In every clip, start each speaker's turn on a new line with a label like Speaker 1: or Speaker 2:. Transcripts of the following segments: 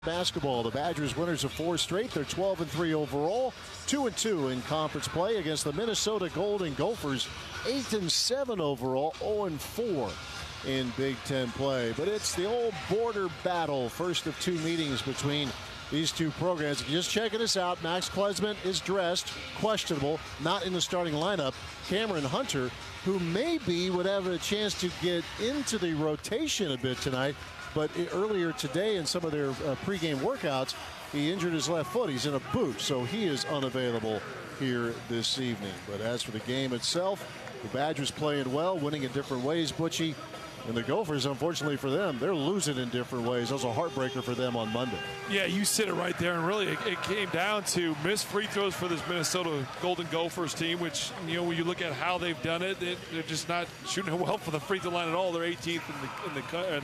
Speaker 1: Basketball, the Badgers winners of 4 straight. They're 12-3 overall, 2-2 in conference play against the Minnesota Golden Gophers, 8-7 overall, 0-4 in Big Ten play. But it's the old border battle, first of 2 meetings between these 2 programs. If you're just checking us out, Max Klesmit is dressed, questionable, not in the starting lineup. Cameron Hunter, who maybe would have a chance to get into the rotation a bit tonight, but earlier today in some of their pregame workouts, he injured his left foot. He's in a boot, so he is unavailable here this evening. But as for the game itself, the Badgers playing well, winning in different ways, Butchie. And the Gophers, unfortunately for them, they're losing in different ways. That was a heartbreaker for them on Monday.
Speaker 2: Yeah, you said it right there. And really, it came down to missed free throws for this Minnesota Golden Gophers team, which, you know, when you look at how they've done it, they're just not shooting well for the free throw line at all. They're 18th in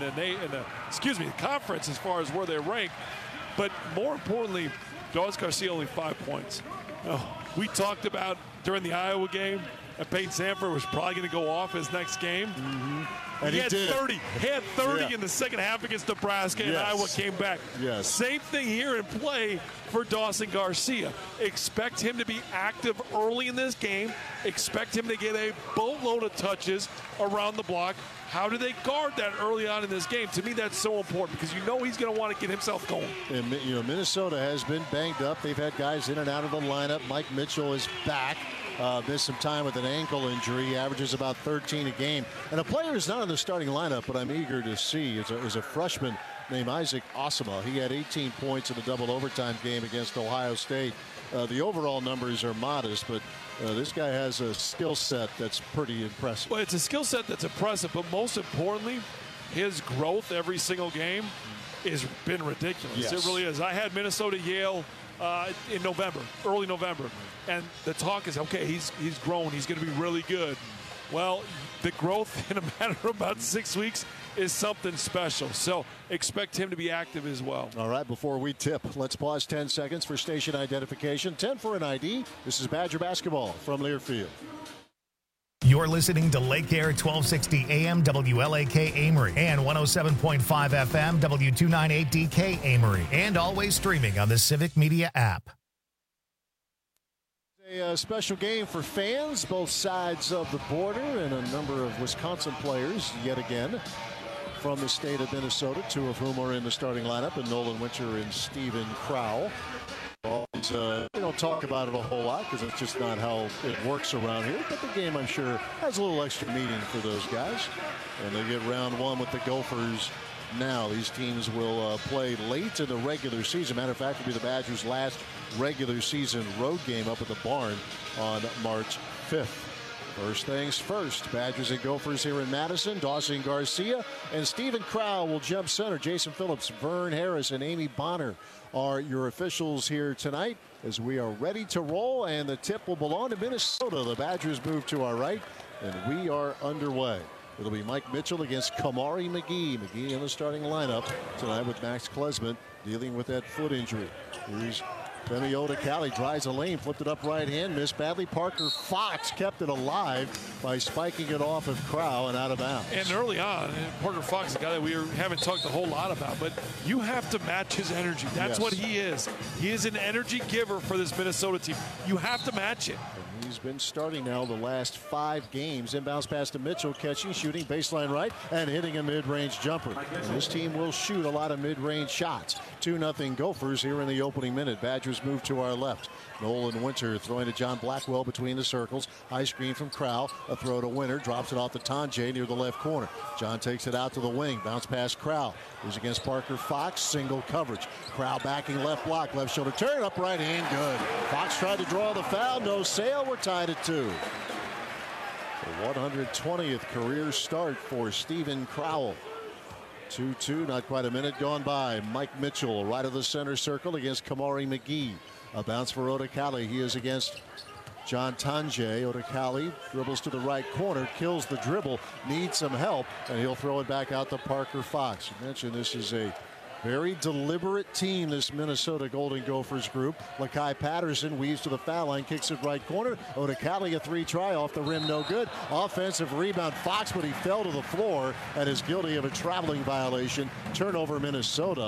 Speaker 2: the conference as far as where they're ranked. But more importantly, Dawes Garcia only 5 points. We talked about during the Iowa game that Peyton Sandford was probably going to go off his next game.
Speaker 1: And he
Speaker 2: had
Speaker 1: did.
Speaker 2: 30. He had 30 in the second half against Nebraska, and Iowa came back. Same thing here in play for Dawson Garcia. Expect him to be active early in this game. Expect him to get a boatload of touches around the block. How do they guard that early on in this game? To me, that's so important because you know he's going to want to get himself going.
Speaker 1: And, you know, Minnesota has been banged up. They've had guys in and out of the lineup. Mike Mitchell is back. Missed some time with an ankle injury. He averages about 13 a game. And a player who's not in the starting lineup, but I'm eager to see, is a freshman named Isaac Osama. He had 18 points in a double overtime game against Ohio State. The overall numbers are modest, but this guy has a skill set that's pretty impressive.
Speaker 2: Well, it's a skill set that's impressive, but most importantly, his growth every single game has been ridiculous. It really is. I had Minnesota-Yale in November, early November, and the talk is, okay, he's grown. He's going to be really good. Well, the growth in a matter of about 6 weeks is something special. So expect him to be active as well. All
Speaker 1: right, before we tip, let's pause 10 seconds for station identification. 10 for an ID. This is Badger basketball from Learfield.
Speaker 3: You're listening to Lake Air 1260 AM WLAK Amory and 107.5 FM W298DK Amory, and always streaming on the Civic Media app.
Speaker 1: A special game for fans, both sides of the border, and a number of Wisconsin players yet again from the state of Minnesota, 2 of whom are in the starting lineup, and Nolan Winter and Steven Crowl. Always, we don't talk about it a whole lot because it's just not how it works around here. But the game, I'm sure, has a little extra meaning for those guys. And they get round 1 with the Gophers now. These teams will play late in the regular season. Matter of fact, it'll be the Badgers' last regular season road game up at the Barn on March 5th. First things first, Badgers and Gophers here in Madison. Dawson Garcia and Steven Crowl will jump center. Jason Phillips, Vern Harris, and Amy Bonner are your officials here tonight as we are ready to roll, and the tip will belong to Minnesota. The Badgers move to our right, and we are underway. It'll be Mike Mitchell against Kamari McGee. McGee in the starting lineup tonight with Max Klesmit dealing with that foot injury. Here's Femi Odekale, drives a lane, flipped it up right hand, missed badly. Parker Fox kept it alive by spiking it off of Crowl and out of bounds.
Speaker 2: And early on, Parker Fox, a guy that we haven't talked a whole lot about, but you have to match his energy. That's what he is. He is an energy giver for this Minnesota team. You have to match it.
Speaker 1: And he's been starting now the last 5 games. Inbounds pass to Mitchell, catching, shooting, baseline right, and hitting a mid-range jumper. And this team will shoot a lot of mid-range shots. 2-0 Gophers here in the opening minute. Badgers move to our left. Nolan Winter throwing to John Blackwell between the circles. High screen from Crowl. A throw to Winter. Drops it off to Tonje near the left corner. John takes it out to the wing. Bounce pass Crowl. He's against Parker Fox. Single coverage. Crowl backing left block. Left shoulder turn. Up right hand. Good. Fox tried to draw the foul. No sale. We're tied at 2. The 120th career start for Steven Crowl. 2-2, not quite a minute gone by. Mike Mitchell, right of the center circle against Kamari McGee. A bounce for Odekale. He is against John Tonje. Odekale dribbles to the right corner, kills the dribble, needs some help, and he'll throw it back out to Parker Fox. You mentioned this is a very deliberate team, this Minnesota Golden Gophers group. Lakai Patterson weaves to the foul line, kicks it right corner. Odekale a 3-try off the rim, no good. Offensive rebound, Fox, but he fell to the floor and is guilty of a traveling violation. Turnover, Minnesota.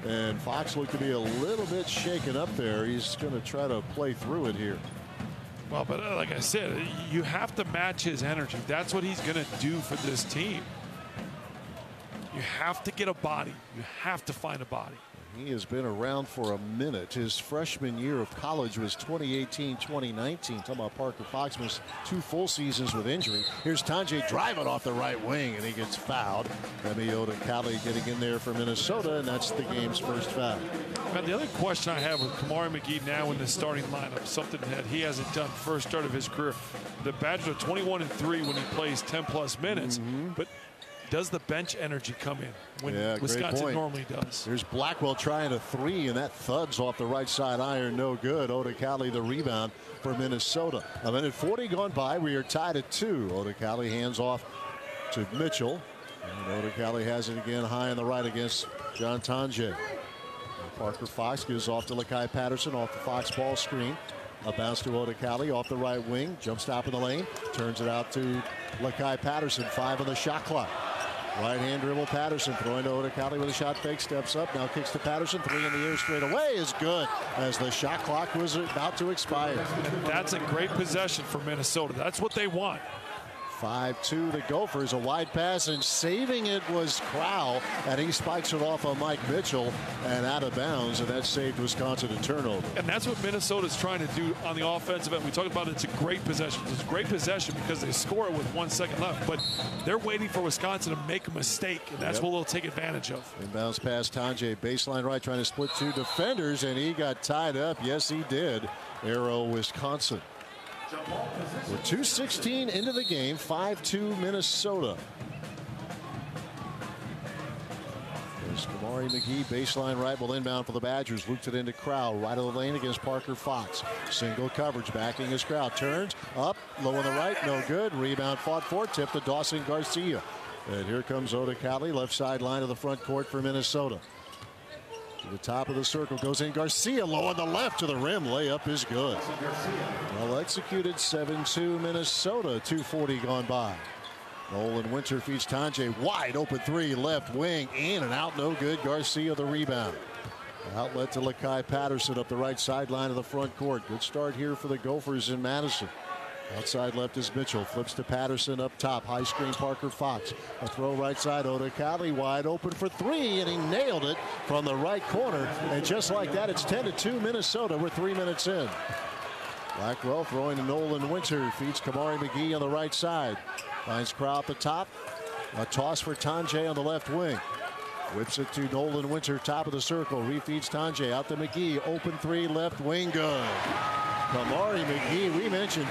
Speaker 1: And Fox looked to be a little bit shaken up there. He's going to try to play through it here.
Speaker 2: Well, but like I said, you have to match his energy. That's what he's going to do for this team. You have to get a body. You have to find a body.
Speaker 1: He has been around for a minute. His freshman year of college was 2018-2019. Talking about Parker Fox, missed 2 full seasons with injury. Here's Tonje driving off the right wing, and he gets fouled. Remy Odukale getting in there for Minnesota, and that's the game's first foul.
Speaker 2: And the other question I have with Kamari McGee now in the starting lineup, something that he hasn't done first start of his career. The Badgers are 21-3 when he plays 10+ minutes, but does the bench energy come in when Wisconsin normally does?
Speaker 1: There's Blackwell trying a 3, and that thuds off the right side iron. No good. Odukale the rebound for Minnesota. A minute 40 gone by. We are tied at 2. Odukale hands off to Mitchell. And Odukale has it again high on the right against John Tonje. Parker Fox gives off to Lakai Patterson off the Fox ball screen. A bounce to Odukale off the right wing. Jump stop in the lane. Turns it out to Lakai Patterson. 5 on the shot clock. Right hand dribble Patterson throwing to Odukale with a shot fake. Steps up. Now kicks to Patterson. 3 in the air straight away is good as the shot clock was about to expire.
Speaker 2: That's a great possession for Minnesota. That's what they want.
Speaker 1: 5-2 the Gophers. A wide pass, and saving it was Crowell, and he spikes it off on Mike Mitchell and out of bounds, and that saved Wisconsin a turnover.
Speaker 2: And that's what Minnesota's trying to do on the offensive end. We talked about it's a great possession. It's a great possession because they score it with 1 second left, but they're waiting for Wisconsin to make a mistake, and that's what they'll take advantage of.
Speaker 1: Inbounds pass Tonje, baseline right, trying to split 2 defenders, and he got tied up. Yes, he did. Arrow, Wisconsin. We're 2:16 into the game. 5-2 Minnesota. There's Kamari McGee, baseline right, will inbound for the Badgers. Looped it into Crowell, right of the lane against Parker Fox. Single coverage, backing his crowd. Turns, up, low on the right, no good. Rebound fought for, tip to Dawson Garcia. And here comes Odukale, left sideline of the front court for Minnesota. To the top of the circle, goes in Garcia, low on the left to the rim. Layup is good. Well executed, 7-2 Minnesota. 2:40 gone by. Nolan Winter feeds Tonje, wide open 3, left wing, in and out, no good. Garcia the rebound. Outlet to Lakai Patterson up the right sideline of the front court. Good start here for the Gophers in Madison. Outside left is Mitchell. Flips to Patterson up top. High screen Parker Fox. A throw right side. Odukale wide open for 3, and he nailed it from the right corner. And just like that, it's 10-2 Minnesota. We're 3 minutes in. Blackwell throwing to Nolan Winter. Feeds Kamari McGee on the right side. Finds Crowell at the top. A toss for Tonje on the left wing. Whips it to Nolan Winter, top of the circle. Refeeds Tonje out to McGee. Open 3, left wing, good. Kamari McGee, we mentioned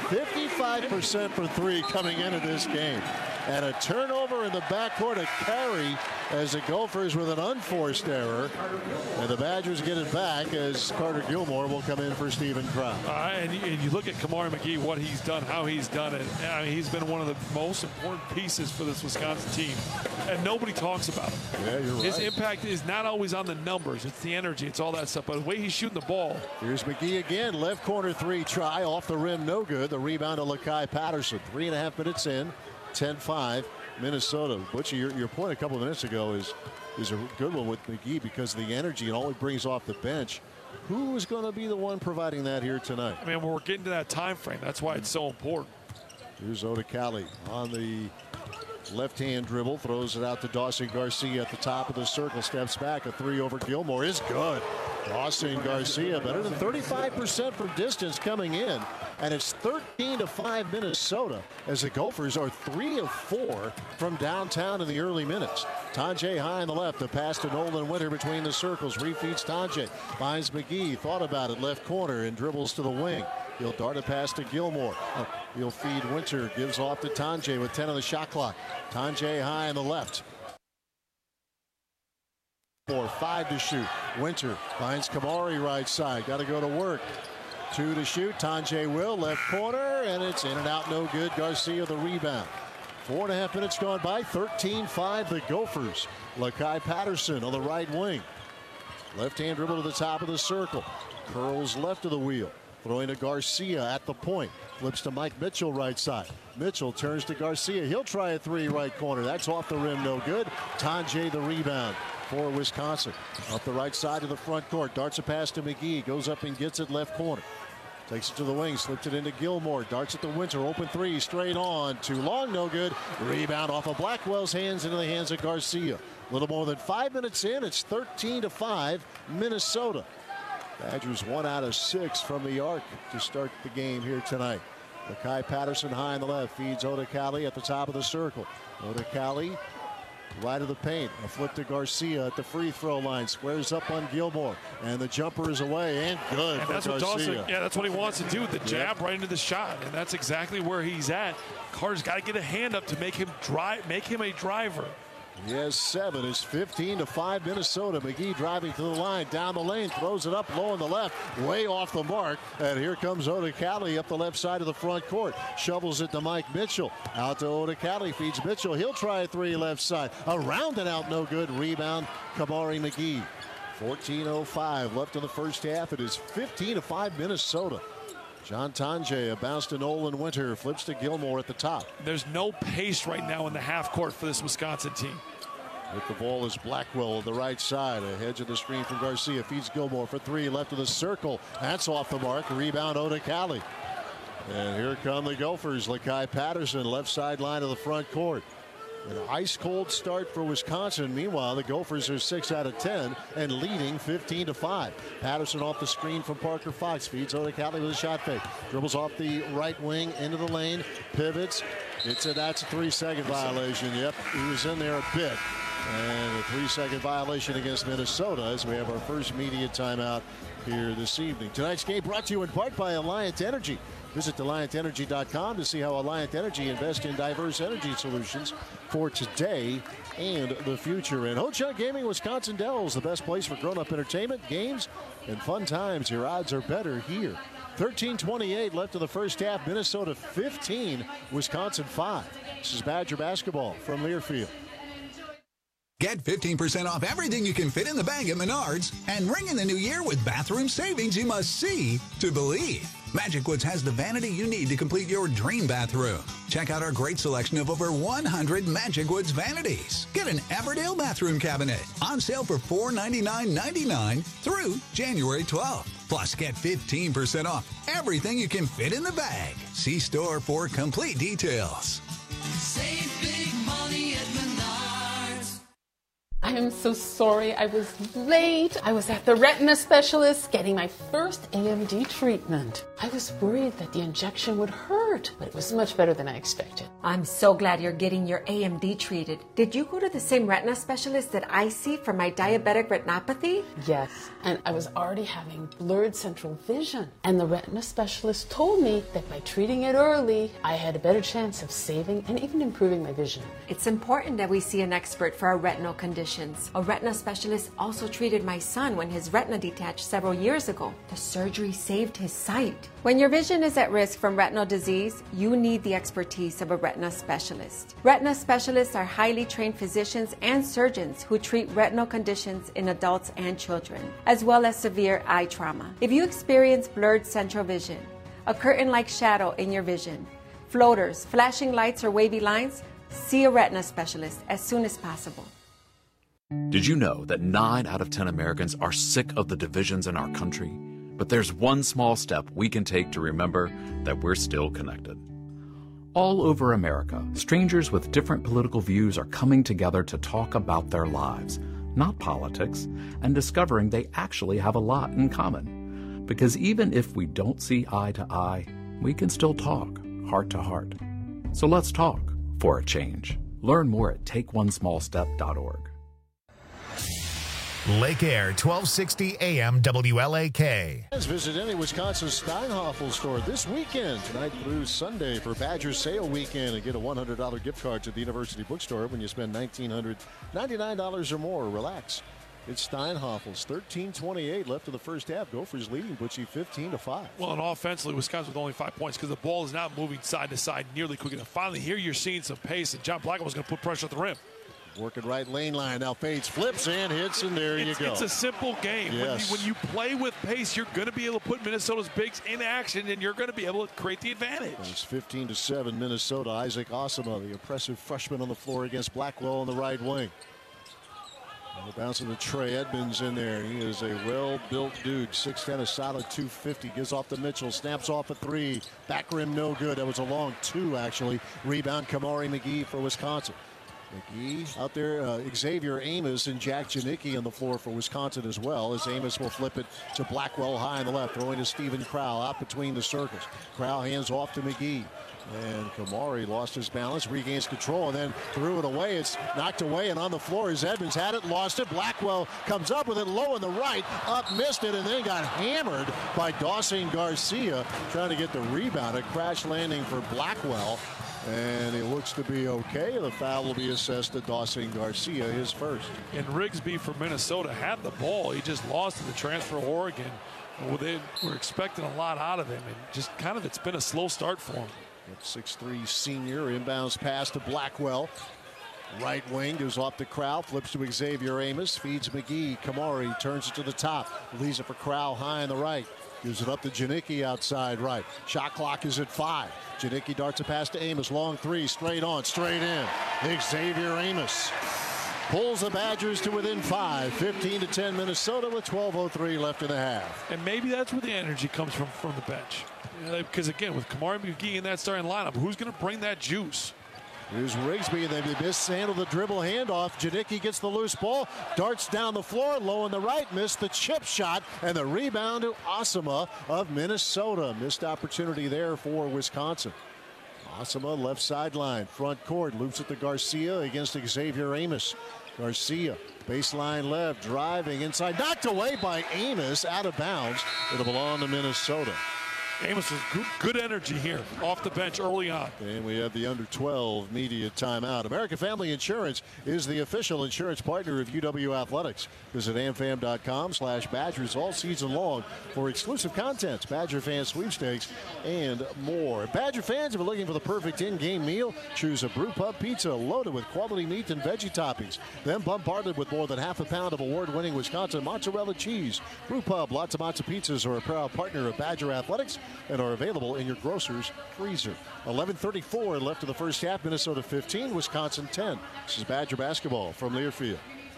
Speaker 1: 55% for 3 coming into this game. And a turnover in the backcourt, a carry as the Gophers with an unforced error. And the Badgers get it back as Carter Gilmore will come in for Stephen Crowell.
Speaker 2: And you look at Kamari McGee, what he's done, how he's done it. I mean, he's been one of the most important pieces for this Wisconsin team. And nobody talks about him.
Speaker 1: Yeah, you're right.
Speaker 2: His impact is not always on the numbers. It's the energy. It's all that stuff. But the way he's shooting the ball.
Speaker 1: Here's McGee again. Left corner 3 try. Off the rim, no good. The rebound to Lakai Patterson. 3.5 minutes in. 10-5 Minnesota. Butcher, your point a couple of minutes ago is a good one with McGee because of the energy and all he brings off the bench. Who is going to be the one providing that here tonight?
Speaker 2: I mean, we're getting to that time frame. That's why it's so important.
Speaker 1: Here's Odukale on the left-hand dribble, throws it out to Dawson Garcia at the top of the circle, steps back. A 3 over Gilmore is good. Dawson Garcia better than 35% from distance coming in, and it's 13-5 Minnesota as the Gophers are 3 of 4 from downtown in the early minutes. Tonje high on the left, a pass to Nolan Winter between the circles, refeeds Tonje, finds McGee, thought about it, left corner and dribbles to the wing. He'll dart a pass to Gilmore. He'll feed Winter, gives off to Tonje with 10 on the shot clock. Tonje high on the left. 4-5 to shoot. Winter finds Kamari right side. Got to go to work. 2 to shoot. Tonje will left corner, and it's in and out, no good. Garcia the rebound. 4.5 minutes gone by. 13-5 the Gophers. Lakai Patterson on the right wing. Left hand dribble to the top of the circle. Curls left of the wheel. Throwing to Garcia at the point. Flips to Mike Mitchell right side. Mitchell turns to Garcia. He'll try a 3 right corner. That's off the rim, no good. Tonje the rebound. for Wisconsin. Up the right side of the front court. Darts a pass to McGee. Goes up and gets it left corner. Takes it to the wing. Slips it into Gilmore. Darts at the Winter. Open three. Straight on. Too long. No good. Rebound off of Blackwell's hands into the hands of Garcia. A little more than 5 minutes in. It's 13-5 Minnesota. Badgers 1 out of 6 from the arc to start the game here tonight. Makai Patterson high on the left. Feeds Odekale at the top of the circle. Odekale right of the paint. A flip to Garcia at the free throw line. Squares up on Gilmore. And the jumper is away and good
Speaker 2: and
Speaker 1: for
Speaker 2: that's
Speaker 1: Garcia.
Speaker 2: What Dawson, yeah, that's what he wants to do. The jab right into the shot. And that's exactly where he's at. Carter's got to get a hand up to make him a driver.
Speaker 1: He has 7. It's 15-5 Minnesota. McGee driving to the line, down the lane, throws it up low on the left, way off the mark. And here comes Odekale up the left side of the front court. Shovels it to Mike Mitchell. Out to Odekale, feeds Mitchell. He'll try a 3 left side. Around and out, no good. Rebound, Kamari McGee. 14:05 left in the first half. It is 15-5 Minnesota. John Tonje, a bounce to Nolan Winter, flips to Gilmore at the top.
Speaker 2: There's no pace right now in the half court for this Wisconsin team.
Speaker 1: With the ball is Blackwell on the right side. A hedge of the screen from Garcia. Feeds Gilmore for 3 left of the circle. That's off the mark. Rebound Odekale. And here come the Gophers. Lakai Patterson, left sideline of the front court. An ice cold start for Wisconsin. Meanwhile, the Gophers are 6 out of 10 and leading 15-5. Patterson off the screen from Parker Fox. Feeds Odekale with a shot fake. Dribbles off the right wing into the lane. Pivots. That's a 3-second violation. Yep, he was in there a bit. And a 3-second violation against Minnesota as we have our first media timeout here this evening. Tonight's game brought to you in part by Alliant Energy. Visit AlliantEnergy.com to see how Alliant Energy invests in diverse energy solutions for today and the future. And Ho-Chunk Gaming Wisconsin Dells, the best place for grown-up entertainment, games, and fun times. Your odds are better here. 13:28 left in the first half. Minnesota 15, Wisconsin 5. This is Badger basketball from Learfield.
Speaker 4: Get 15% off everything you can fit in the bag at Menards and ring in the new year with bathroom savings you must see to believe. Magic Woods has the vanity you need to complete your dream bathroom. Check out our great selection of over 100 Magic Woods vanities. Get an Everdale bathroom cabinet on sale for $499.99 through January 12th. Plus, get 15% off everything you can fit in the bag. See store for complete details.
Speaker 5: Save big money at Menards.
Speaker 6: I am so sorry I was late. I was at the retina specialist getting my first AMD treatment. I was worried that the injection would hurt, but it was much better than I expected.
Speaker 7: I'm so glad you're getting your AMD treated. Did you go to the same retina specialist that I see for my diabetic retinopathy?
Speaker 6: Yes, and I was already having blurred central vision. And the retina specialist told me that by treating it early, I had a better chance of saving and even improving my vision.
Speaker 7: It's important that we see an expert for our retinal conditions. A retina specialist also treated my son when his retina detached several years ago. The surgery saved his sight. When your vision is at risk from retinal disease, you need the expertise of a retina specialist. Retina specialists are highly trained physicians and surgeons who treat retinal conditions in adults and children, as well as severe eye trauma. If you experience blurred central vision, a curtain-like shadow in your vision, floaters, flashing lights, or wavy lines, see a retina specialist as soon as possible.
Speaker 8: Did you know that 9 out of 10 Americans are sick of the divisions in our country? But there's one small step we can take to remember that we're still connected. All over America, strangers with different political views are coming together to talk about their lives, not politics, and discovering they actually have a lot in common. Because even if we don't see eye to eye, we can still talk heart to heart. So let's talk for a change. Learn more at takeonesmallstep.org.
Speaker 3: Lake Air, 1260 AM WLAK.
Speaker 1: Let's visit any Wisconsin Steinhoffel store this weekend, tonight through Sunday, for Badger Sale Weekend, and get a $100 gift card to the University Bookstore when you spend $1,999 or more. Relax. It's Steinhoffel's. 13:28 left in the first half. Gophers leading Butchie 15-5.
Speaker 2: Well, and offensively, Wisconsin with only 5 points because the ball is not moving side to side nearly quick enough. Finally, here you're seeing some pace, and John Blackwell was going to put pressure at the rim.
Speaker 1: Working right lane line. Now fades, flips, and hits, and there you go.
Speaker 2: It's a simple game.
Speaker 1: Yes.
Speaker 2: When you play with pace, you're going to be able to put Minnesota's bigs in action, and you're going to be able to create the advantage.
Speaker 1: It's 15-7 Minnesota. Isaac Osama, the impressive freshman on the floor against Blackwell on the right wing. Bouncing to Trey Edmonds in there. He is a well-built dude. 6'10", a solid 250. Gives off to Mitchell. Snaps off a 3. Back rim no good. That was a long 2, actually. Rebound, Kamari McGee for Wisconsin. McGee out there. Xavier Amos and Jack Janicki on the floor for Wisconsin as well, as Amos will flip it to Blackwell high on the left. Throwing to Stephen Crowell out between the circles. Crowell hands off to McGee. And Kamari lost his balance, regains control, and then threw it away. It's knocked away, and on the floor is Edmonds. Had it, lost it. Blackwell comes up with it low on the right, up, missed it, and then got hammered by Dawson Garcia trying to get the rebound. A crash landing for Blackwell, and it looks to be okay. The foul will be assessed to Dawson Garcia, his first.
Speaker 2: And Rigsby for Minnesota had the ball. He just lost to the transfer of Oregon. Well, they were expecting a lot out of him, and just kind of it's been a slow start for him.
Speaker 1: 6'3" senior, inbounds pass to Blackwell. Right wing goes off the Crowell, flips to Xavier Amos, feeds McGee. Kamari turns it to the top, leaves it for Crowell high on the right. Gives it up to Janicki outside right. Shot clock is at 5. Janicki darts a pass to Amos. Long 3, straight on, straight in. Xavier Amos pulls the Badgers to within 5. 15-10 Minnesota with 12:03 left in the half.
Speaker 2: And maybe that's where the energy comes from the bench. Because again, with Kamari McGee in that starting lineup, who's going to bring that juice?
Speaker 1: Here's Rigsby, and they mishandle the dribble handoff. Janicki gets the loose ball, darts down the floor, low on the right, missed the chip shot, and the rebound to Osama of Minnesota. Missed opportunity there for Wisconsin. Osama left sideline, front court, loops it to Garcia against Xavier Amos. Garcia, baseline left, driving inside, knocked away by Amos, out of bounds. It'll belong to Minnesota.
Speaker 2: Amos was good energy here off the bench early on.
Speaker 1: And we have the under 12 media timeout. American Family Insurance is the official insurance partner of UW Athletics. Visit amfam.com/Badgers all season long for exclusive contents, Badger fan sweepstakes, and more. Badger fans, if you're looking for the perfect in-game meal, choose a Brew Pub pizza loaded with quality meat and veggie toppings, then bombarded with more than half a pound of award-winning Wisconsin mozzarella cheese. Brew Pub, lots of matzo pizzas are a proud partner of Badger Athletics and are available in your grocer's freezer. 11:34 left in the first half. Minnesota 15, Wisconsin 10. This is Badger basketball from Learfield.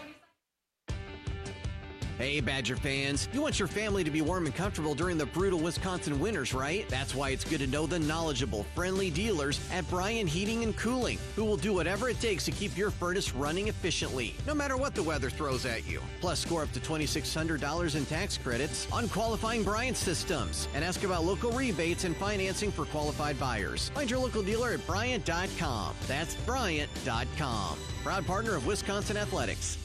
Speaker 9: Hey, Badger fans, you want your family to be warm and comfortable during the brutal Wisconsin winters, right? That's why it's good to know the knowledgeable, friendly dealers at Bryan Heating and Cooling, who will do whatever it takes to keep your furnace running efficiently, no matter what the weather throws at you. Plus, score up to $2,600 in tax credits on qualifying Bryant systems, and ask about local rebates and financing for qualified buyers. Find your local dealer at Bryant.com. That's Bryant.com. Proud partner of Wisconsin Athletics.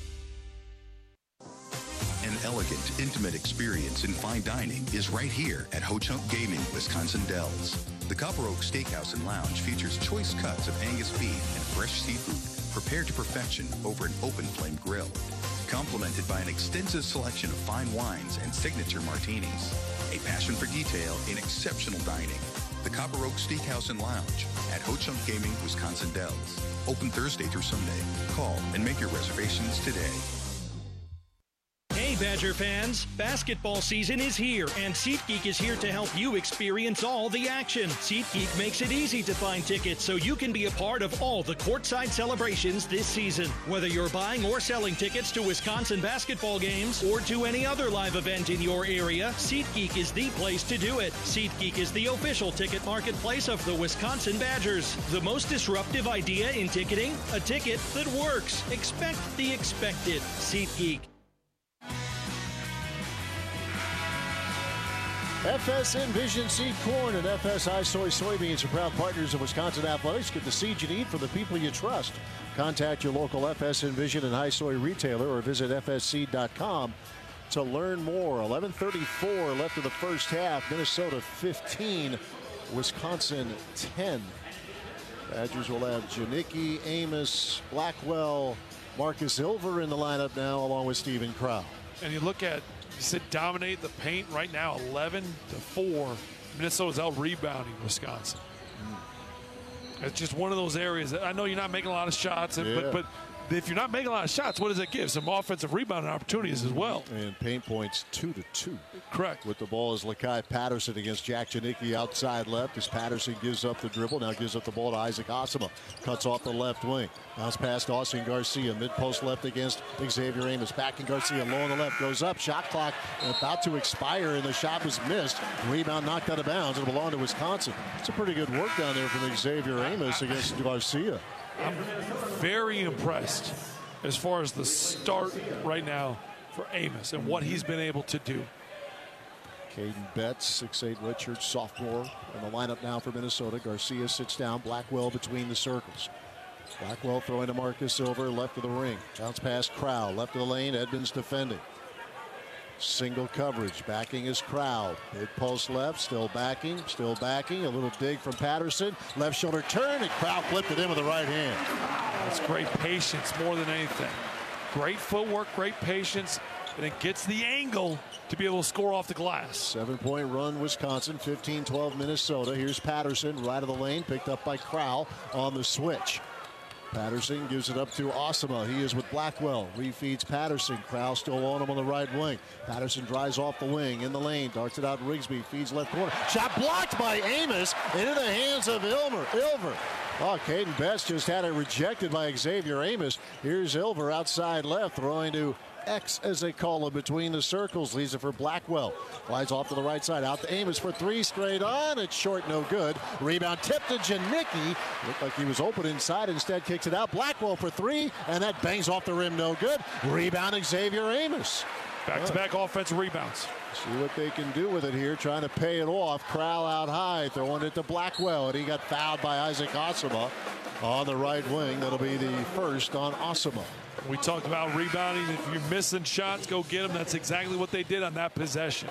Speaker 10: An elegant, intimate experience in fine dining is right here at Ho Chunk Gaming, Wisconsin Dells. The Copper Oak Steakhouse and Lounge features choice cuts of Angus beef and fresh seafood prepared to perfection over an open flame grill, complemented by an extensive selection of fine wines and signature martinis. A passion for detail in exceptional dining. The Copper Oak Steakhouse and Lounge at Ho Chunk Gaming, Wisconsin Dells. Open Thursday through Sunday. Call and make your reservations today.
Speaker 11: Hey, Badger fans, basketball season is here, and SeatGeek is here to help you experience all the action. SeatGeek makes it easy to find tickets so you can be a part of all the courtside celebrations this season. Whether you're buying or selling tickets to Wisconsin basketball games or to any other live event in your area, SeatGeek is the place to do it. SeatGeek is the official ticket marketplace of the Wisconsin Badgers. The most disruptive idea in ticketing? A ticket that works. Expect the expected. SeatGeek.
Speaker 1: FS Envision Seed Corn and FSI Soy Soybeans are proud partners of Wisconsin Athletics. Get the seed you need for the people you trust. Contact your local FS Envision and High Soy retailer or visit fsseed.com to learn more. 11:34 left in the first half. Minnesota 15, Wisconsin 10. Badgers will have Janicki, Amos, Blackwell, Marcus Ilver in the lineup now, along with Stephen Crowell.
Speaker 2: And you look at, you said dominate the paint right now, 11-4. Minnesota's out rebounding Wisconsin. It's just one of those areas that I know you're not making a lot of shots, but if you're not making a lot of shots, what does it give? Some offensive rebounding opportunities as well.
Speaker 1: And paint points 2-2.
Speaker 2: Correct.
Speaker 1: With the ball is Lakai Patterson against Jack Janicki outside left as Patterson gives up the dribble. Now gives up the ball to Isaac Osima. Cuts off the left wing. Bounce past Austin Garcia. Mid-post left against Xavier Amos. Backing Garcia low on the left. Goes up. Shot clock about to expire and the shot was missed. Rebound knocked out of bounds. It'll belong to Wisconsin. It's a pretty good work down there from Xavier Amos against Garcia.
Speaker 2: I'm very impressed as far as the start right now for Amos and what he's been able to do.
Speaker 1: Caden Betts, 6'8" redshirt sophomore in the lineup now for Minnesota. Garcia sits down. Blackwell between the circles. Blackwell throwing to Marcus Silver, left of the ring. Bounce past Crowell, left of the lane. Edmonds defending. Single coverage, backing his Crowell. Mid post left, still backing. A little dig from Patterson. Left shoulder turn, and Crowell flipped it in with the right hand.
Speaker 2: That's great patience more than anything. Great footwork, great patience, and it gets the angle to be able to score off the glass.
Speaker 1: 7-point run, Wisconsin, 15-12 Minnesota. Here's Patterson, right of the lane, picked up by Crowell on the switch. Patterson gives it up to Osima. He is with Blackwell. Refeeds Patterson. Crowell still on him on the right wing. Patterson drives off the wing in the lane. Darts it out to Rigsby. Feeds left corner. Shot blocked by Amos into the hands of Ilver. Oh, Caden Betts just had it rejected by Xavier Amos. Here's Ilver outside left, throwing to X, as they call him, between the circles. Leaves it for Blackwell. Flies off to the right side. Out to Amos for three, straight on. It's short, no good. Rebound tipped to Janicki. Looked like he was open inside. Instead kicks it out. Blackwell for three, and that bangs off the rim, no good. Rebound Xavier Amos.
Speaker 2: Back-to-back offensive rebounds.
Speaker 1: See what they can do with it here, trying to pay it off. Crowell out high, throwing it to Blackwell, and he got fouled by Isaac Osima on the right wing. That'll be the first on Osima.
Speaker 2: We talked about rebounding. If you're missing shots, go get them. That's exactly what they did on that possession.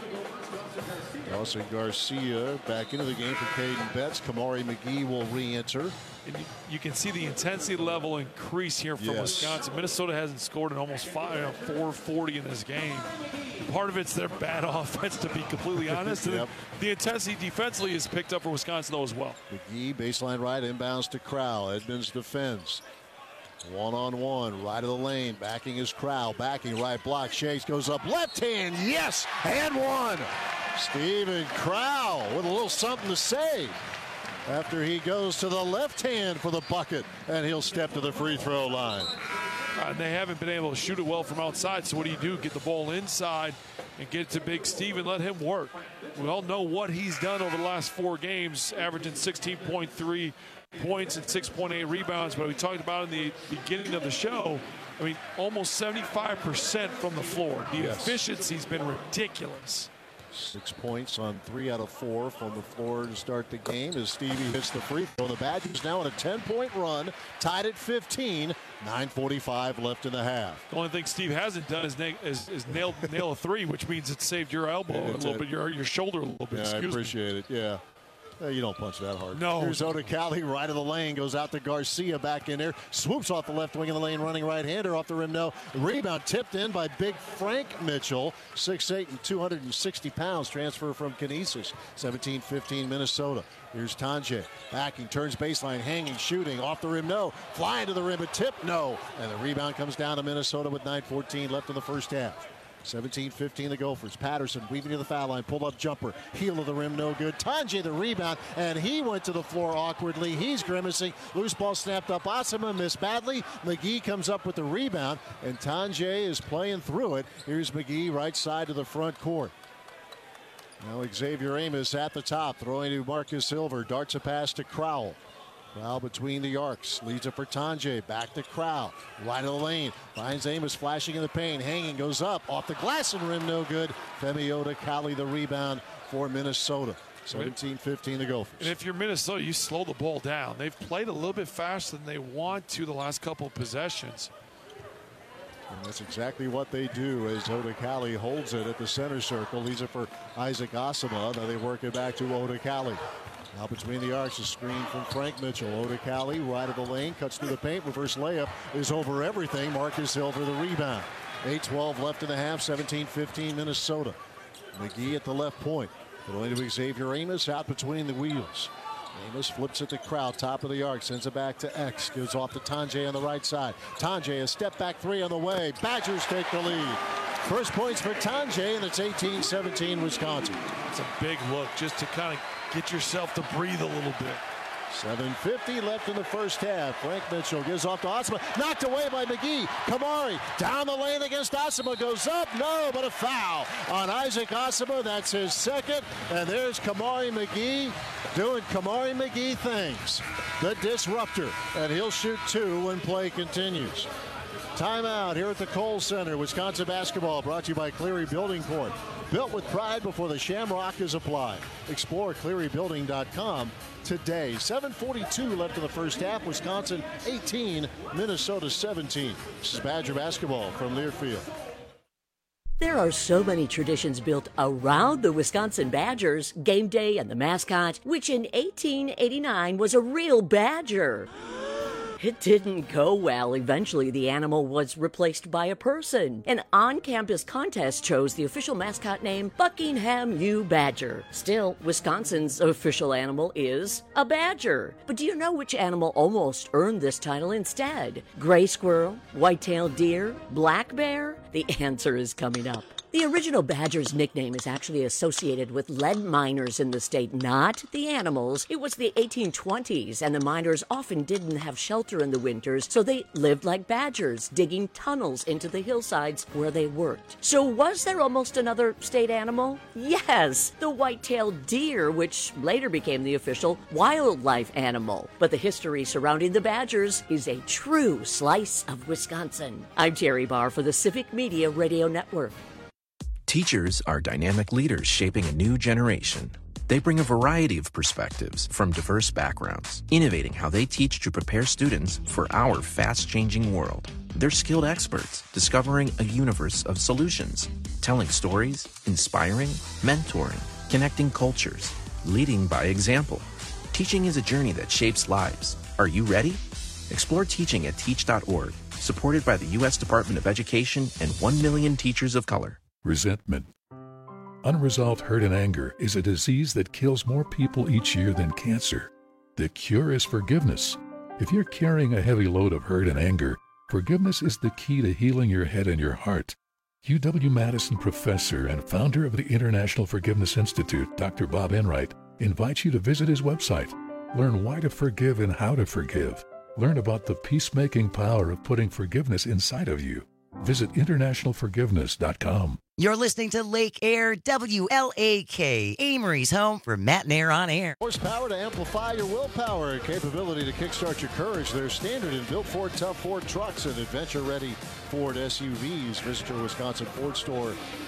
Speaker 1: Dawson Garcia back into the game for Caden Betts. Kamari McGee will re-enter.
Speaker 2: And you can see the intensity level increase here from Wisconsin. Minnesota hasn't scored in almost 440 in this game. Part of it's their bad offense, to be completely honest. And the intensity defensively is picked up for Wisconsin, though, as well.
Speaker 1: McGee, baseline right, inbounds to Crowell. Edmonds defends. One-on-one, right of the lane, backing his Crowell, backing right block. Shakes, goes up, left hand, yes, and one. Steven Crowell with a little something to say after he goes to the left hand for the bucket, and he'll step to the free throw line.
Speaker 2: They haven't been able to shoot it well from outside, so what do? Get the ball inside and get it to Big Steve and let him work. We all know what he's done over the last 4 games, averaging 16.3 points and 6.8 rebounds. But we talked about in the beginning of the show, I mean, almost 75% from the floor. The efficiency's been ridiculous.
Speaker 1: 6 points on 3 out of 4 from the floor to start the game as Stevie hits the free throw. The Badgers now on a 10-point run, tied at 15, 9:45 left in the half.
Speaker 2: The only thing Steve hasn't done is nail a three, which means it saved your elbow a little bit, your shoulder a little bit.
Speaker 1: Yeah, I appreciate it. Yeah. You don't punch that hard.
Speaker 2: No.
Speaker 1: Here's Odekale, right of the lane, goes out to Garcia back in there, swoops off the left wing of the lane, running right-hander off the rim. No, rebound tipped in by big Frank Mitchell, 6'8" and 260 pounds, transfer from Canisius, 17-15 Minnesota. Here's Tanjay, backing, turns baseline, hanging, shooting, off the rim, no, flying to the rim, but tip, no, and the rebound comes down to Minnesota with 9:14 left in the first half. 17-15 the Gophers. Patterson weaving to the foul line, pull up jumper, heel of the rim, no good. Tanjay the rebound, and he went to the floor awkwardly. He's grimacing. Loose ball snapped up. Osima missed badly. McGee comes up with the rebound, and Tanjay is playing through it. Here's McGee right side to the front court. Now Xavier Amos at the top, throwing to Marcus Silver. Darts a pass to Crowell. Crowell between the arcs, leads it for Tanjay, back to Crowell, right of the lane, finds Amos flashing in the paint, hanging, goes up, off the glass and rim, no good. Femi Odekale the rebound for Minnesota. 17-15 the Gophers.
Speaker 2: And if you're Minnesota, you slow the ball down. They've played a little bit faster than they want to the last couple of possessions.
Speaker 1: And that's exactly what they do as Odekale holds it at the center circle. Leads it for Isaac Osima. Now they work it back to Odekale. Now between the arcs, a screen from Frank Mitchell. Odekale, right of the lane, cuts through the paint. Reverse layup is over everything. Marcus Silver the rebound. 8:12 left in the half, 17-15 Minnesota. McGee at the left point. Going to Xavier Amos out between the wheels. Amos flips it to Kraut, top of the arc, sends it back to X. Gives off to Tanjay on the right side. Tanjay, a step back three on the way. Badgers take the lead. First points for Tanjay, and it's 18-17 Wisconsin.
Speaker 2: It's a big look just to kind of get yourself to breathe a little bit.
Speaker 1: 7:50 left in the first half. Frank Mitchell gives off to Osama. Knocked away by McGee. Kamari down the lane against Osama. Goes up. No, but a foul on Isaac Osama. That's his second. And there's Kamari McGee doing Kamari McGee things. The disruptor. And he'll shoot two when play continues. Timeout here at the Kohl Center. Wisconsin basketball brought to you by Cleary Building Court. Built with pride before the shamrock is applied. Explore clearybuilding.com today. 7:42 left in the first half. Wisconsin 18, Minnesota 17. This is Badger basketball from Learfield.
Speaker 12: There are so many traditions built around the Wisconsin Badgers, game day and the mascot, which in 1889 was a real badger. It didn't go well. Eventually, the animal was replaced by a person. An on-campus contest chose the official mascot name Buckingham U. Badger. Still, Wisconsin's official animal is a badger. But do you know which animal almost earned this title instead? Gray squirrel, white-tailed deer, black bear? The answer is coming up. The original badger's nickname is actually associated with lead miners in the state, not the animals. It was the 1820s, and the miners often didn't have shelter in the winters, so they lived like badgers, digging tunnels into the hillsides where they worked. So was there almost another state animal? Yes, the white-tailed deer, which later became the official wildlife animal. But the history surrounding the Badgers is a true slice of Wisconsin. I'm Terry Barr for the Civic Media Radio Network.
Speaker 13: Teachers are dynamic leaders shaping a new generation. They bring a variety of perspectives from diverse backgrounds, innovating how they teach to prepare students for our fast-changing world. They're skilled experts, discovering a universe of solutions, telling stories, inspiring, mentoring, connecting cultures, leading by example. Teaching is a journey that shapes lives. Are you ready? Explore teaching at teach.org, supported by the U.S. Department of Education and 1 million teachers of color.
Speaker 14: Resentment. Unresolved hurt and anger is a disease that kills more people each year than cancer. The cure is forgiveness. If you're carrying a heavy load of hurt and anger, forgiveness is the key to healing your head and your heart. UW-Madison professor and founder of the International Forgiveness Institute, Dr. Bob Enright, invites you to visit his website. Learn why to forgive and how to forgive. Learn about the peacemaking power of putting forgiveness inside of you. Visit internationalforgiveness.com.
Speaker 15: You're listening to Lake Air WLAK, Amory's home for Matt and Air on Air.
Speaker 1: Horsepower to amplify your willpower, capability to kickstart your courage. They're standard in built Ford, tough Ford trucks and adventure-ready Ford SUVs. Visit your Wisconsin Ford store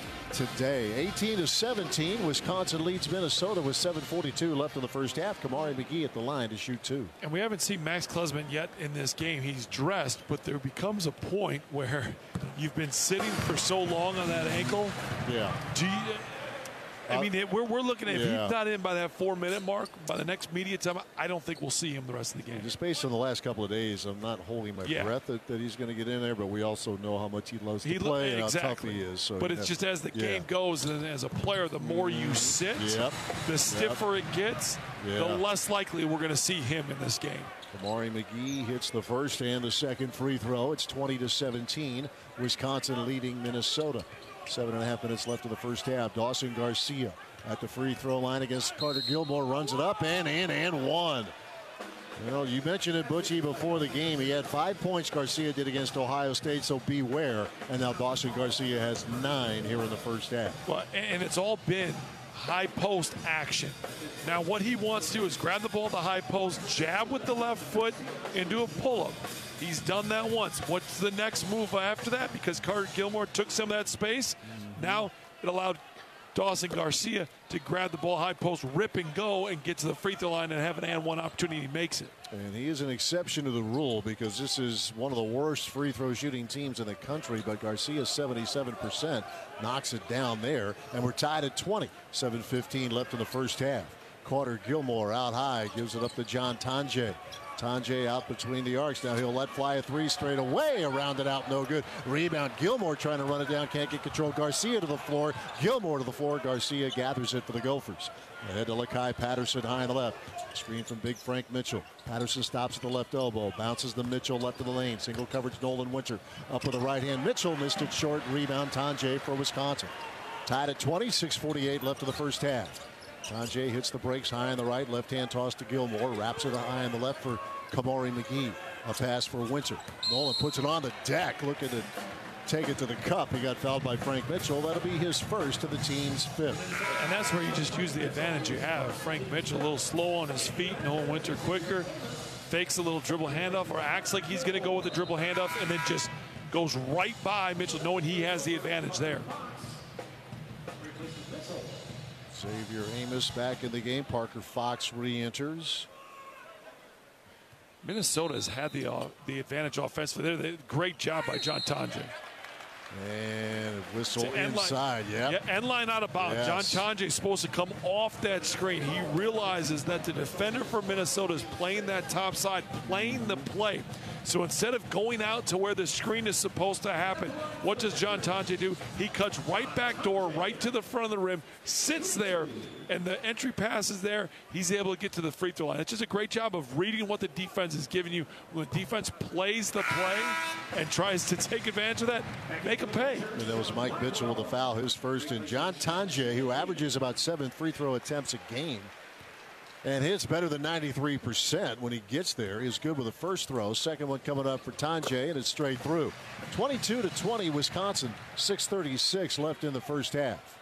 Speaker 1: today. 18-17, Wisconsin leads Minnesota with 7:42 left in the first half. Kamari McGee at the line to shoot two.
Speaker 2: And we haven't seen Max Klesman yet in this game. He's dressed, but there becomes a point where you've been sitting for so long on that ankle.
Speaker 1: Yeah.
Speaker 2: I mean, we're looking at if he's not in by that 4-minute mark, by the next media time, I don't think we'll see him the rest of the game.
Speaker 1: Just based on the last couple of days, I'm not holding my breath that he's going to get in there, but we also know how much he loves to play and how tough he is. So
Speaker 2: but it's just as the game goes, and as a player, the more you sit, the stiffer it gets, the less likely we're going to see him in this game.
Speaker 1: Kamari McGee hits the first and the second free throw. It's 20-17. Wisconsin leading Minnesota. 7.5 minutes left in the first half. Dawson Garcia at the free throw line against Carter Gilmore. Runs it up and one. You know, you mentioned it, Butchie, before the game. He had 5 points Garcia did against Ohio State, so beware. And now Dawson Garcia has 9 here in the first half.
Speaker 2: Well, and it's all been high post action. Now what he wants to do is grab the ball at the high post, jab with the left foot, and do a pull-up. He's done that once. What's the next move after that? Because Carter Gilmore took some of that space. Now it allowed Dawson Garcia to grab the ball high post, rip and go, and get to the free throw line and have an and one opportunity. He makes it.
Speaker 1: And he is an exception to the rule because this is one of the worst free throw shooting teams in the country. But Garcia's 77% knocks it down there, and we're tied at 20. 7:15 left in the first half. Carter Gilmore out high, gives it up to John Tonje. Tonje out between the arcs. Now he'll let fly a three straight away. Around it out, no good. Rebound, Gilmore trying to run it down, can't get control. Garcia to the floor. Gilmore to the floor. Garcia gathers it for the Gophers. Ahead to Lakai Patterson high on the left. Screen from big Frank Mitchell. Patterson stops at the left elbow. Bounces to Mitchell left of the lane. Single coverage Nolan Winter. Up with the right hand. Mitchell missed it short. Rebound Tonje for Wisconsin. Tied at 20. 6:48 left of the first half. Tonje hits the brakes high on the right. Left hand toss to Gilmore. Wraps it high on the left for Kamari McGee. A pass for Winter. Nolan puts it on the deck. Looking to take it to the cup. He got fouled by Frank Mitchell. That'll be his first to the team's fifth.
Speaker 2: And that's where you just use the advantage you have. Frank Mitchell a little slow on his feet. Nolan Winter quicker. Fakes a little dribble handoff or acts like he's going to go with the dribble handoff and then just goes right by Mitchell knowing he has the advantage there.
Speaker 1: Xavier Amos back in the game. Parker Fox re-enters.
Speaker 2: Minnesota has had the advantage offensively. There, great job by John Tonje.
Speaker 1: And whistle inside,
Speaker 2: yeah. End line out of bounds.
Speaker 1: Yes.
Speaker 2: John Tonje is supposed to come off that screen. He realizes that the defender for Minnesota is playing that top side, playing the play. So instead of going out to where the screen is supposed to happen, what does John Tonje do? He cuts right back door, right to the front of the rim, sits there, and the entry pass is there. He's able to get to the free throw line. It's just a great job of reading what the defense is giving you. When the defense plays the play and tries to take advantage of that, make a pay.
Speaker 1: And that was Mike Mitchell with the foul, his first. And John Tonje, who averages about 7 free throw attempts a game and hits better than 93% when he gets there, is good with the first throw. Second one coming up for Tonje, and it's straight through. 22-20 Wisconsin. 6:36 left in the first half.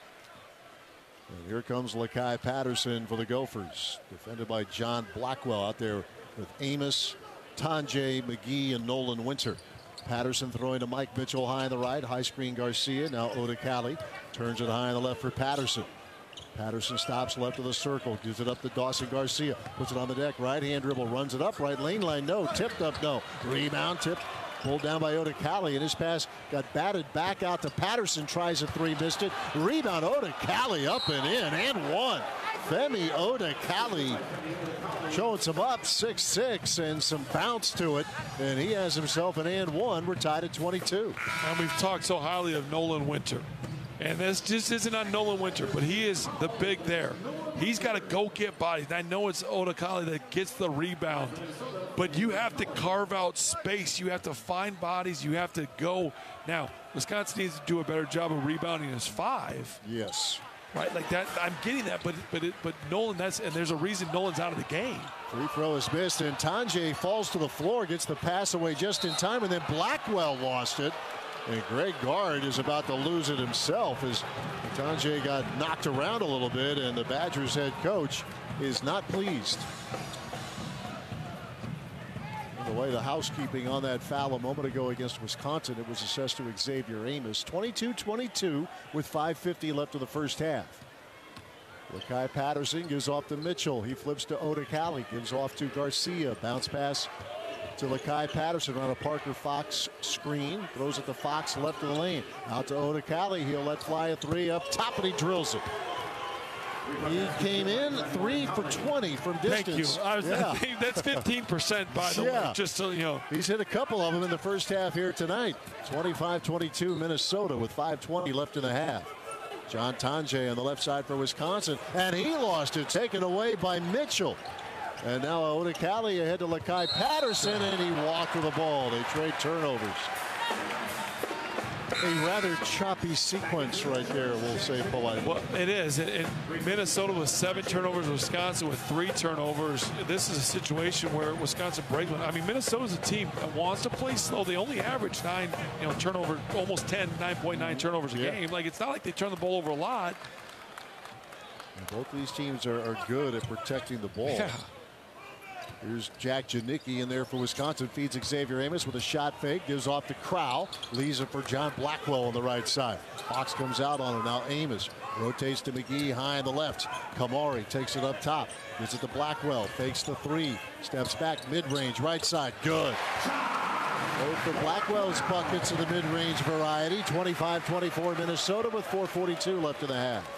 Speaker 1: And here comes Lakai Patterson for the Gophers, defended by John Blackwell out there with Amos, Tonje, McGee, and Nolan Winter. Patterson throwing to Mike Mitchell high on the right. High screen Garcia. Now Oda Cali turns it high on the left for Patterson. Patterson stops left of the circle. Gives it up to Dawson Garcia. Puts it on the deck. Right hand dribble. Runs it up. Right lane line. No. Tipped up. No. Rebound. Tip. Pulled down by Oda Cali. And his pass got batted back out to Patterson. Tries a three. Missed it. Rebound. Oda Cali up and in. And one. Femi Oda Cali showing some up, 6'6", and some bounce to it, and he has himself an and one. We're tied at 22.
Speaker 2: And we've talked so highly of Nolan Winter, and this just isn't on Nolan Winter, but he is the big there. He's got to go get bodies. I know it's Oda Cali that gets the rebound, but you have to carve out space. You have to find bodies. You have to go. Now, Wisconsin needs to do a better job of rebounding his five.
Speaker 1: Yes.
Speaker 2: Right, like that. I'm getting that, but Nolan. And there's a reason Nolan's out of the game.
Speaker 1: Free throw is missed, and Tonje falls to the floor, gets the pass away just in time, and then Blackwell lost it. And Greg Gard is about to lose it himself as Tonje got knocked around a little bit, and the Badgers head coach is not pleased. The way the housekeeping on that foul a moment ago against Wisconsin, it was assessed to Xavier Amos. 22-22 with 5:50 left of the first half. Lakai Patterson gives off to Mitchell. He flips to Oda Cali, gives off to Garcia. Bounce pass to Lakai Patterson on a Parker Fox screen. Throws it to Fox left of the lane. Out to Oda Cali. He'll let fly a three up top, and he drills it. He came in 3 for 20 from distance.
Speaker 2: Thank you. I think that's 15%, by the way. Just so you know.
Speaker 1: He's hit a couple of them in the first half here tonight. 25-22 Minnesota with 5:20 left in the half. John Tonje on the left side for Wisconsin, and he lost it, taken away by Mitchell. And now Oda Cali ahead to Lakai Patterson, and he walked with the ball. They trade turnovers. A rather choppy sequence right there, we'll say politely.
Speaker 2: Well, it is. Minnesota with 7 turnovers, Wisconsin with 3 turnovers. This is a situation where Wisconsin breaks one. I mean, Minnesota's a team that wants to play slow. They only average 9, turnover, almost 10, 9.9 turnovers a game. Like, it's not like they turn the ball over a lot.
Speaker 1: And both these teams are good at protecting the ball.
Speaker 2: Yeah.
Speaker 1: Here's Jack Janicki in there for Wisconsin. Feeds Xavier Amos with a shot fake. Gives off to Crowell. Leaves it for John Blackwell on the right side. Fox comes out on him. Now Amos rotates to McGee high on the left. Kamari takes it up top. Gives it to Blackwell. Fakes the three. Steps back mid-range right side. Good. Both of Blackwell's buckets of the mid-range variety. 25-24 Minnesota with 4:42 left in the half.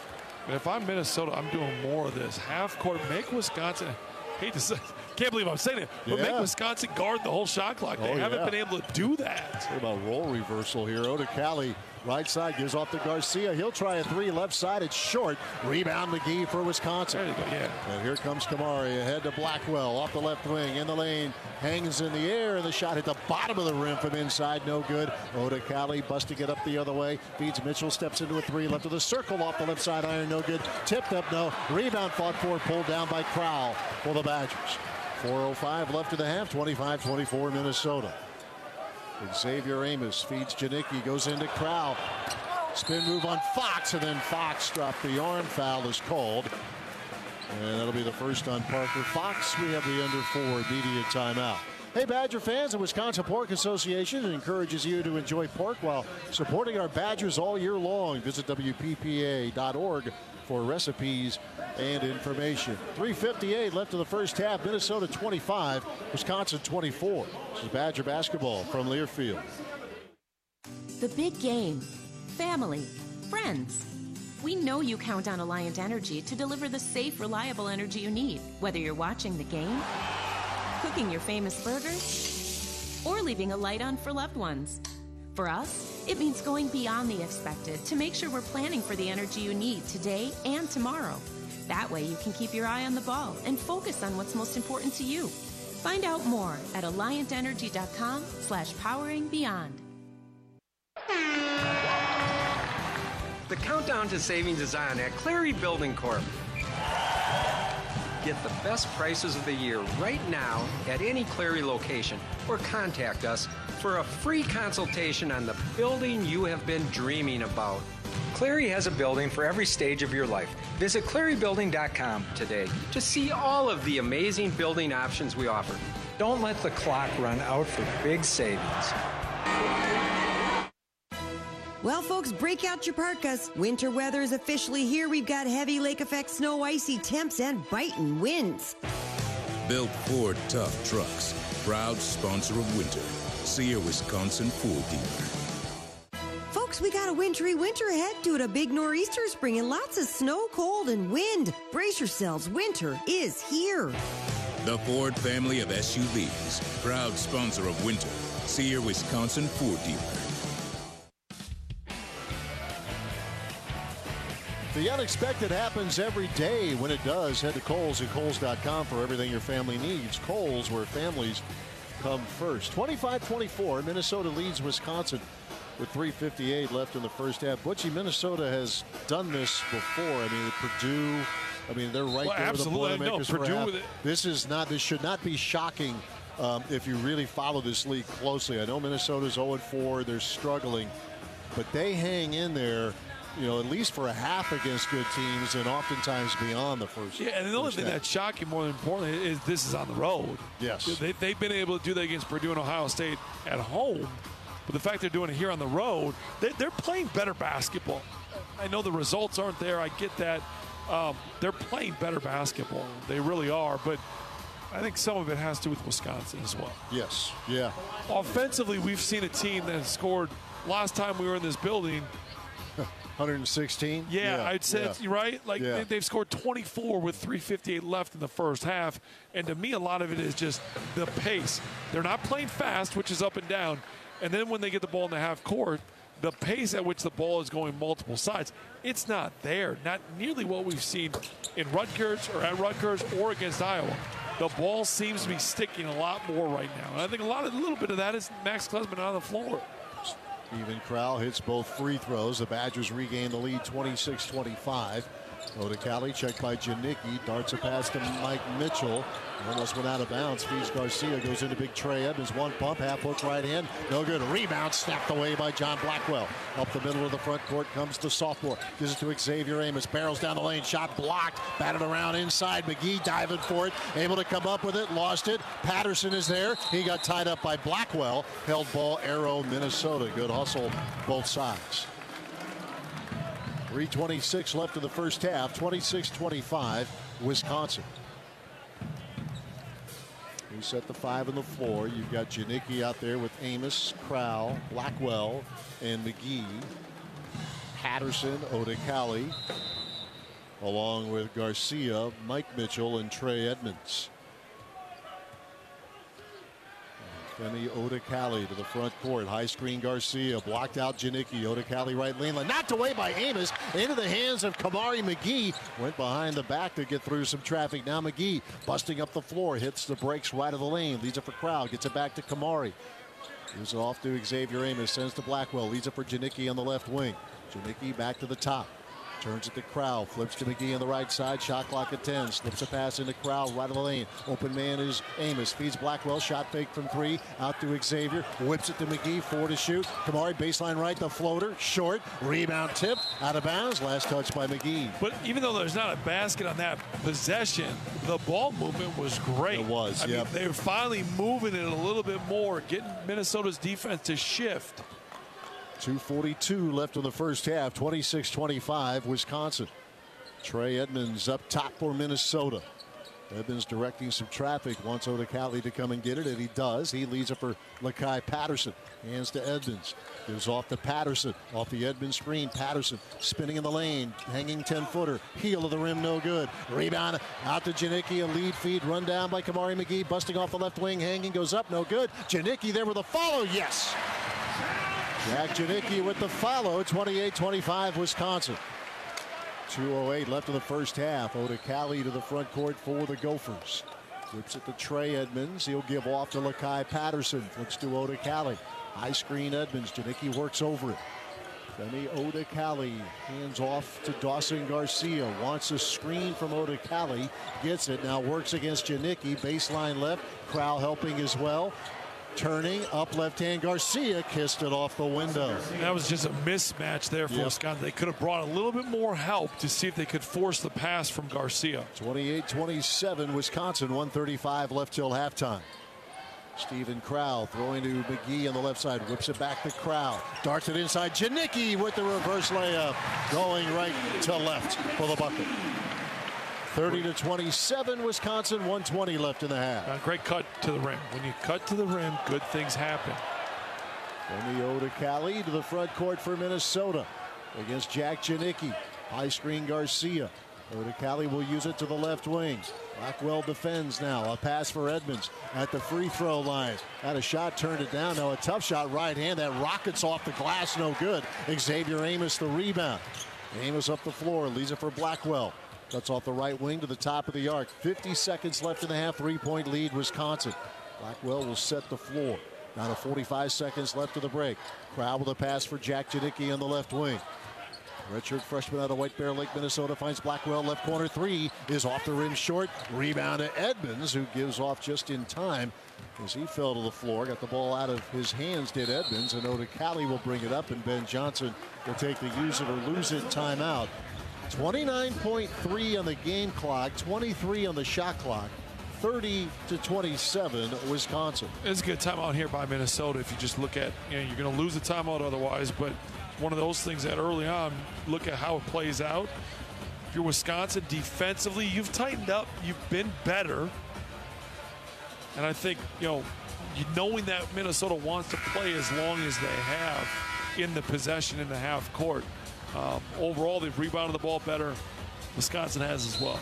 Speaker 2: If I'm Minnesota, I'm doing more of this. Half court, make Wisconsin. Hate to say, can't believe I'm saying it, but make Wisconsin guard the whole shot clock. They haven't been able to do that.
Speaker 1: What about roll reversal here? Odekale, right side, gives off to Garcia. He'll try a three, left side. It's short. Rebound McGee for Wisconsin.
Speaker 2: There you go, yeah.
Speaker 1: And here comes Kamari ahead to Blackwell off the left wing in the lane. Hangs in the air, and the shot hit the bottom of the rim from inside. No good. Odekale busting it up the other way. Feeds Mitchell, steps into a three, left of the circle off the left side iron. No good. Tipped up, no. Rebound fought for, pulled down by Crowell for the Badgers. 4:05 left in the half, 25-24 Minnesota. Xavier Amos feeds Janicki, goes into Crowell. Spin move on Fox, and then Fox dropped the arm. Foul is called. And that'll be the first on Parker Fox. We have the under 4 media timeout. Hey, Badger fans, the Wisconsin Pork Association encourages you to enjoy pork while supporting our Badgers all year long. Visit WPPA.org for recipes and information. 3:58 left in the first half. Minnesota 25, Wisconsin 24. This is Badger basketball from Learfield.
Speaker 16: The big game, family, friends. We know you count on Alliant Energy to deliver the safe, reliable energy you need, whether you're watching the game, cooking your famous burgers, or leaving a light on for loved ones. For us, it means going beyond the expected to make sure we're planning for the energy you need today and tomorrow. That way you can keep your eye on the ball and focus on what's most important to you. Find out more at alliantenergy.com/poweringbeyond.
Speaker 17: The countdown to savings is on at Clary Building Corp. Get the best prices of the year right now at any Clary location or contact us for a free consultation on the building you have been dreaming about. Clary has a building for every stage of your life. Visit clarybuilding.com today to see all of the amazing building options we offer. Don't let the clock run out for big savings.
Speaker 18: Well, folks, break out your parkas. Winter weather is officially here. We've got heavy lake effect snow, icy temps, and biting winds.
Speaker 19: Built Ford Tough Trucks, proud sponsor of winter. See your Wisconsin Ford dealer.
Speaker 18: Folks, we got a wintry winter ahead due to a big nor'easter bringing lots of snow, cold, and wind. Brace yourselves, winter is here.
Speaker 19: The Ford family of SUVs, proud sponsor of winter. See your Wisconsin Ford dealer.
Speaker 1: The unexpected happens every day. When it does, head to Kohl's and Kohl's.com for everything your family needs. Kohl's, where families come first. 25-24, Minnesota leads Wisconsin with 3:58 left in the first half. Butchie, Minnesota has done this before. I mean, Purdue, they're right there with the Boilermakers for half. This should not be shocking if you really follow this league closely. I know Minnesota's 0-4, they're struggling, but they hang in there, at least for a half against good teams and oftentimes beyond the first.
Speaker 2: Yeah, and the only thing that's shocking more than importantly is this is on the road.
Speaker 1: Yes.
Speaker 2: They've been able to do that against Purdue and Ohio State at home, but the fact they're doing it here on the road, they're playing better basketball. I know the results aren't there. I get that. They're playing better basketball. They really are, but I think some of it has to do with Wisconsin as well.
Speaker 1: Yes, yeah.
Speaker 2: Offensively, we've seen a team that scored last time we were in this building
Speaker 1: 116?
Speaker 2: Yeah, I'd say it's right. They've scored 24 with 3:58 left in the first half. And to me, a lot of it is just the pace. They're not playing fast, which is up and down. And then when they get the ball in the half court, the pace at which the ball is going multiple sides, it's not there. Not nearly what we've seen in Rutgers or at Rutgers or against Iowa. The ball seems to be sticking a lot more right now. And I think a little bit of that is Max Klesman on the floor.
Speaker 1: Steven Crowell hits both free throws. The Badgers regain the lead 26-25. Odekale checked by Janicki. Darts a pass to Mike Mitchell. Almost went out of bounds. Feeds Garcia. Goes into Big Trey Evans. One pump. Half hook right hand. No good. Rebound snapped away by John Blackwell. Up the middle of the front court comes the sophomore. Gives it to Xavier Amos. Barrels down the lane. Shot blocked. Batted around inside. McGee diving for it. Able to come up with it. Lost it. Patterson is there. He got tied up by Blackwell. Held ball. Arrow, Minnesota. Good hustle both sides. 3:26 left in the first half. 26-25 Wisconsin. We set the 5 on the floor. You've got Janicki out there with Amos, Crowell, Blackwell, and McGee. Patterson, Odekale, along with Garcia, Mike Mitchell, and Trey Edmonds. Femi Odekale to the front court. High screen Garcia. Blocked out Janicki. Odekale right lane. Knocked away by Amos. Into the hands of Kamari McGee. Went behind the back to get through some traffic. Now McGee busting up the floor. Hits the brakes right of the lane. Leads it for Crowd. Gets it back to Kamari. Gives it off to Xavier Amos. Sends to Blackwell. Leads it for Janicki on the left wing. Janicki back to the top. Turns it to Crowd. Flips to McGee on the right side. Shot clock at 10. Slips a pass into Crowd right of the lane. Open man is Amos. Feeds Blackwell. Shot fake from 3. Out to Xavier. Whips it to McGee. 4 to shoot. Kamari baseline right. The floater. Short. Rebound tipped. Out of bounds. Last touch by McGee.
Speaker 2: But even though there's not a basket on that possession, the ball movement was great.
Speaker 1: It was,
Speaker 2: I mean, they were finally moving it a little bit more, getting Minnesota's defense to shift.
Speaker 1: 2:42 left in the first half. 26-25 Wisconsin. Trey Edmonds up top for Minnesota. Edmonds directing some traffic. Wants Odekale to come and get it, and he does. He leads it for Lakai Patterson. Hands to Edmonds. Gives off to Patterson. Off the Edmonds screen. Patterson spinning in the lane. Hanging 10-footer. Heel of the rim, no good. Rebound out to Janicki. A lead feed run down by Kamari McGee. Busting off the left wing. Hanging goes up, no good. Janicki there with a follow. Yes. Jack Janicki with the follow. 28-25 Wisconsin. 2:08 left in the first half. Odekale to the front court for the Gophers. Flips it to Trey Edmonds. He'll give off to Lakai Patterson. Flips to Odekale. High screen Edmonds. Janicki works over it. Femi Odekale hands off to Dawson Garcia. Wants a screen from Odekale. Gets it. Now works against Janicki. Baseline left. Crowd helping as well. Turning up left hand. Garcia kissed it off the window.
Speaker 2: That was just a mismatch there for Wisconsin. They could have brought a little bit more help to see if they could force the pass from Garcia.
Speaker 1: 28-27 Wisconsin. 1:35 left till halftime. Stephen Crowd throwing to McGee on the left side. Whips it back to Crowd. Darts it inside. Janicki with the reverse layup. Going right to left for the bucket. 30-27 Wisconsin. 1:20 left in the half.
Speaker 2: Great cut to the rim. When you cut to the rim, good things happen.
Speaker 1: Femi Odekale to the front court for Minnesota against Jack Janicki. High screen Garcia. Odekale will use it to the left wing. Blackwell defends now. A pass for Edmonds at the free throw line. Had a shot, turned it down. Now a tough shot right hand that rockets off the glass. No good. Xavier Amos the rebound. Amos up the floor. Leaves it for Blackwell. Cuts off the right wing to the top of the arc. 50 seconds left in the half. 3-point lead Wisconsin. Blackwell will set the floor. Down to 45 seconds left of the break. Crowd with a pass for Jack Janicki on the left wing. Redshirt freshman out of White Bear Lake, Minnesota finds Blackwell. Left corner 3 is off the rim short. Rebound to Edmonds, who gives off just in time as he fell to the floor. Got the ball out of his hands, did Edmonds. And Odekale will bring it up, and Ben Johnson will take the use it or lose it timeout. 29.3 on the game clock, 23 on the shot clock. 30-27 Wisconsin.
Speaker 2: It's a good timeout here by Minnesota. If you just look at, you're going to lose the timeout otherwise, but one of those things that early on, look at how it plays out. If you're Wisconsin defensively, you've tightened up, you've been better. And I think, knowing that Minnesota wants to play as long as they have in the possession in the half court. Overall, they've rebounded the ball better. Wisconsin has as well.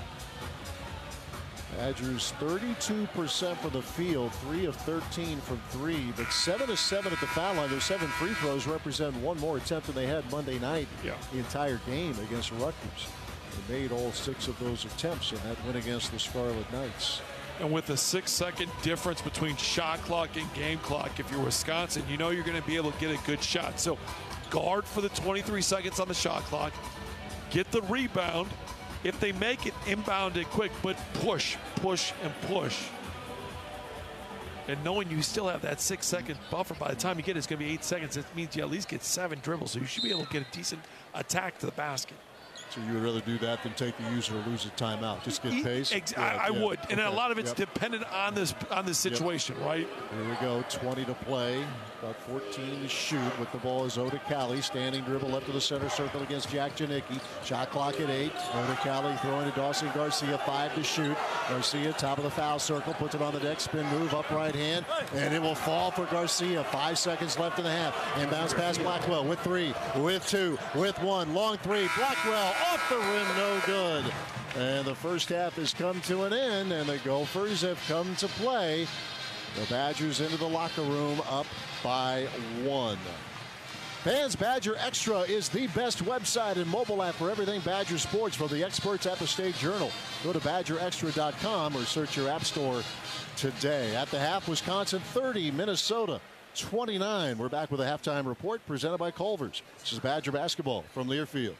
Speaker 1: Badgers 32% from the field, 3 of 13 from 3, but 7 of 7 at the foul line. Their 7 free throws represent one more attempt than they had Monday night. The entire game against Rutgers. They made all 6 of those attempts in that win against the Scarlet Knights.
Speaker 2: And with a 6-second difference between shot clock and game clock, if you're Wisconsin, you know you're going to be able to get a good shot. So guard for the 23 seconds on the shot clock. Get the rebound. If they make it, inbound it quick, but push, and push. And knowing you still have that 6-second buffer, by the time you get it, it's going to be 8 seconds. It means you at least get 7 dribbles, so you should be able to get a decent attack to the basket.
Speaker 1: So you would rather do that than take the use or lose a timeout? Just get pace?
Speaker 2: I would. And a lot of it's dependent on this situation, right?
Speaker 1: Here we go. 20 to play. About 14 to shoot. With the ball is Odekale. Standing dribble left to the center circle against Jack Janicki. Shot clock at 8. Odekale throwing to Dawson Garcia. 5 to shoot. Garcia top of the foul circle. Puts it on the deck. Spin move. Up right hand. And it will fall for Garcia. 5 seconds left in the half. Inbounds pass Blackwell with 3. With 2. With 1. Long 3. Blackwell off the rim, no good. And the first half has come to an end, and the Gophers have come to play. The Badgers into the locker room up by 1. Fans, Badger Extra is the best website and mobile app for everything Badger sports from the experts at the State Journal. Go to BadgerExtra.com or search your app store today. At the half, Wisconsin 30, Minnesota 29. We're back with a halftime report presented by Culver's. This is Badger basketball from Learfield.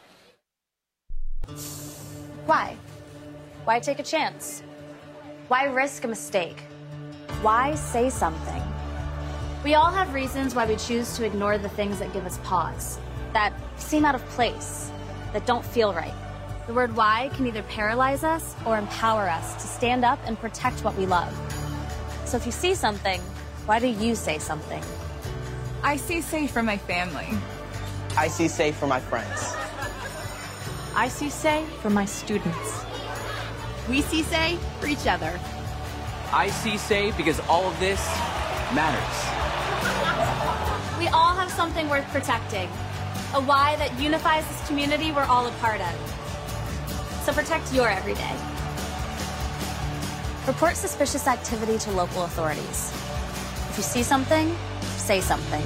Speaker 20: Why? Why take a chance? Why risk a mistake? Why say something? We all have reasons why we choose to ignore the things that give us pause, that seem out of place, that don't feel right. The word why can either paralyze us or empower us to stand up and protect what we love. So if you see something, why do you say something?
Speaker 21: I see safe for my family.
Speaker 22: I see safe for my friends.
Speaker 20: I see say for my students.
Speaker 21: We see say for each other.
Speaker 22: I see say because all of this matters.
Speaker 20: We all have something worth protecting. A why that unifies this community we're all a part of. So protect your everyday. Report suspicious activity to local authorities. If you see something, say something.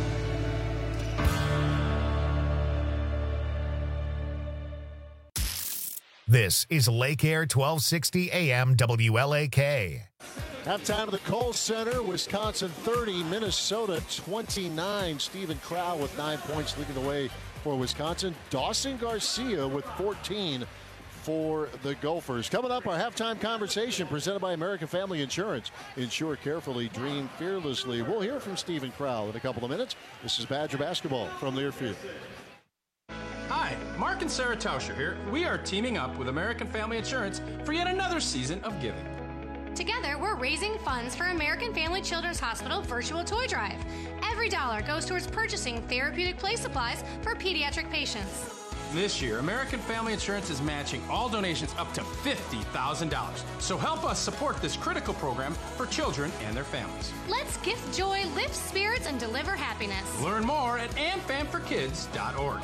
Speaker 3: This is Lake Air 1260 AM WLAK.
Speaker 1: Halftime of the Kohl Center, Wisconsin 30, Minnesota 29. Stephen Crow with 9 points leading the way for Wisconsin. Dawson Garcia with 14 for the Gophers. Coming up, our halftime conversation presented by American Family Insurance. Insure carefully, dream fearlessly. We'll hear from Stephen Crow in a couple of minutes. This is Badger basketball from Learfield.
Speaker 23: Hi, Mark and Sarah Tauscher here. We are teaming up with American Family Insurance for yet another season of giving.
Speaker 24: Together, we're raising funds for American Family Children's Hospital Virtual Toy Drive. Every dollar goes towards purchasing therapeutic play supplies for pediatric patients.
Speaker 23: This year, American Family Insurance is matching all donations up to $50,000. So help us support this critical program for children and their families.
Speaker 24: Let's gift joy, lift spirits, and deliver happiness.
Speaker 23: Learn more at amfamforkids.org.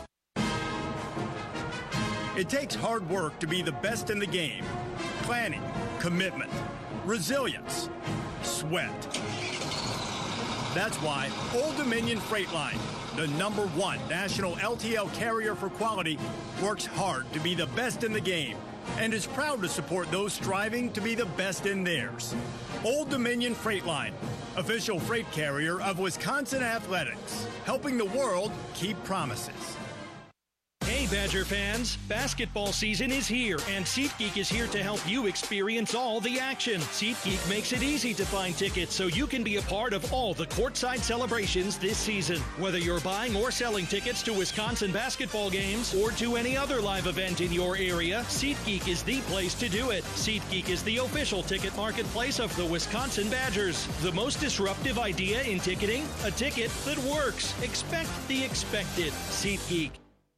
Speaker 25: It takes hard work to be the best in the game. Planning, commitment, resilience, sweat. That's why Old Dominion Freight Line, the #1 national LTL carrier for quality, works hard to be the best in the game and is proud to support those striving to be the best in theirs. Old Dominion Freight Line, official freight carrier of Wisconsin Athletics, helping the world keep promises.
Speaker 11: Hey Badger fans, basketball season is here and SeatGeek is here to help you experience all the action. SeatGeek makes it easy to find tickets so you can be a part of all the courtside celebrations this season. Whether you're buying or selling tickets to Wisconsin basketball games or to any other live event in your area, SeatGeek is the place to do it. SeatGeek is the official ticket marketplace of the Wisconsin Badgers. The most disruptive idea in ticketing? A ticket that works. Expect the expected. SeatGeek.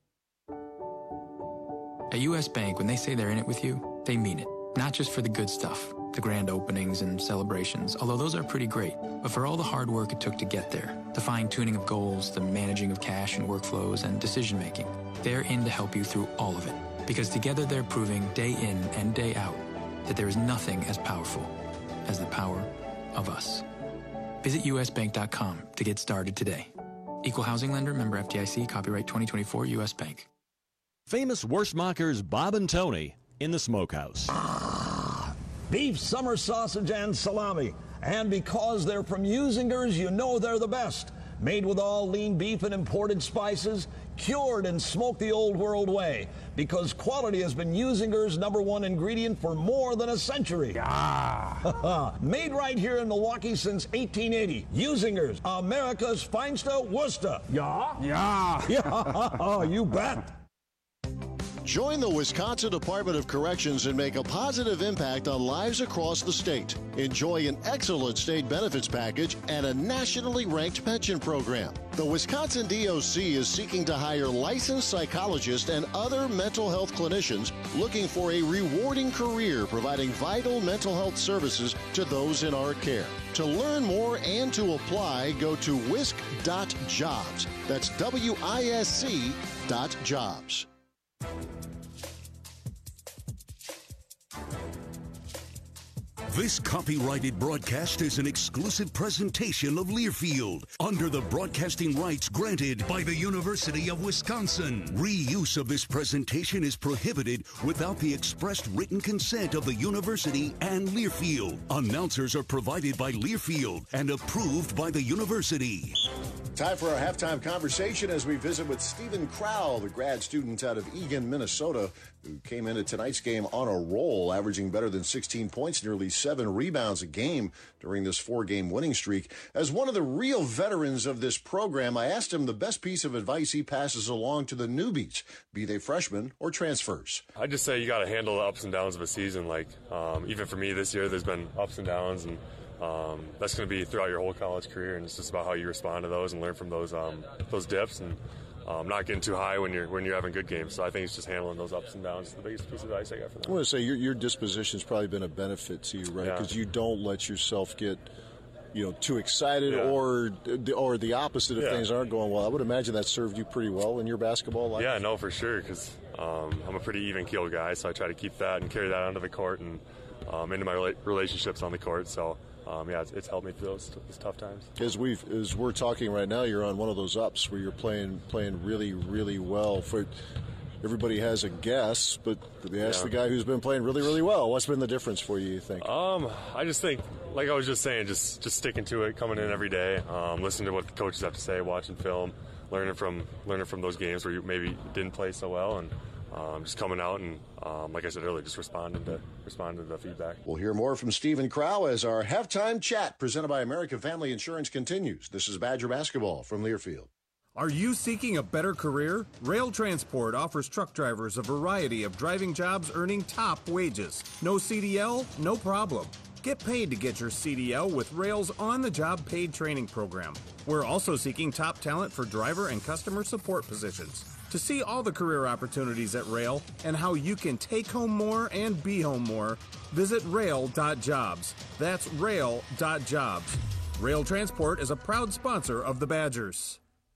Speaker 26: At U.S. Bank, when they say they're in it with you, they mean it. Not just for the good stuff, the grand openings and celebrations, although those are pretty great, but for all the hard work it took to get there, the fine-tuning of goals, the managing of cash and workflows, and decision-making. They're in to help you through all of it, because together they're proving day in and day out that there is nothing as powerful as the power of us. Visit usbank.com to get started today. Equal housing lender, member FDIC, copyright 2024 U.S. Bank.
Speaker 27: Famous Wurstmachers Bob and Tony in the smokehouse.
Speaker 28: Beef, summer sausage, and salami. And because they're from Usingers, you know they're the best. Made with all lean beef and imported spices, cured and smoked the old world way. Because quality has been Usingers' #1 ingredient for more than a century. Made right here in Milwaukee since 1880. Usingers, America's finest Worcester. Yeah? Yeah, you bet.
Speaker 1: Join the Wisconsin Department of Corrections and make a positive impact on lives across the state. Enjoy an excellent state benefits package and a nationally ranked pension program. The Wisconsin DOC is seeking to hire licensed psychologists and other mental health clinicians looking for a rewarding career providing vital mental health services to those in our care. To learn more and to apply, go to wisc.jobs. That's WISC.jobs.
Speaker 4: This copyrighted broadcast is an exclusive presentation of Learfield under the broadcasting rights granted by the University of Wisconsin. Reuse of this presentation is prohibited without the expressed written consent of the university and Learfield. Announcers are provided by Learfield and approved by the university.
Speaker 1: Time for our halftime conversation as we visit with Stephen Crowl, the grad student out of Eagan, Minnesota, who came into tonight's game on a roll, averaging better than 16 points, nearly 7 rebounds a game during this 4-game winning streak. As one of the real veterans of this program, I asked him the best piece of advice he passes along to the newbies, be they freshmen or transfers.
Speaker 5: I just say you got to handle the ups and downs of a season. Like, even for me this year, there's been ups and downs, and that's going to be throughout your whole college career, and it's just about how you respond to those and learn from those dips, and not getting too high when you're having good games. So I think it's just handling those ups and downs. The biggest piece of advice I got for them.
Speaker 1: I want to say your disposition's probably been a benefit to you, right? Because you don't let yourself get too excited or the opposite if things aren't going well. I would imagine that served you pretty well in your basketball life.
Speaker 5: Yeah, no, for sure, because I'm a pretty even-keeled guy, so I try to keep that and carry that onto the court and into my relationships on the court. So it's helped me through those tough times. As
Speaker 1: we're talking right now, you're on one of those ups where you're playing really, really well. Everybody has a guess, but they ask the guy who's been playing really, really well. What's been the difference for you think?
Speaker 5: I just think, like I was just saying, just sticking to it, coming in every day, listening to what the coaches have to say, watching film, learning from those games where you maybe didn't play so well, and just coming out and, like I said earlier, just responding to the feedback.
Speaker 1: We'll hear more from Stephen Crowl as our halftime chat presented by American Family Insurance continues. This is Badger Basketball from Learfield.
Speaker 6: Are you seeking a better career? Rail Transport offers truck drivers a variety of driving jobs earning top wages. No CDL? No problem. Get paid to get your CDL with Rail's on-the-job paid training program. We're also seeking top talent for driver and customer support positions. To see all the career opportunities at Rail and how you can take home more and be home more, visit rail.jobs. That's rail.jobs. Rail Transport is a proud sponsor of the Badgers.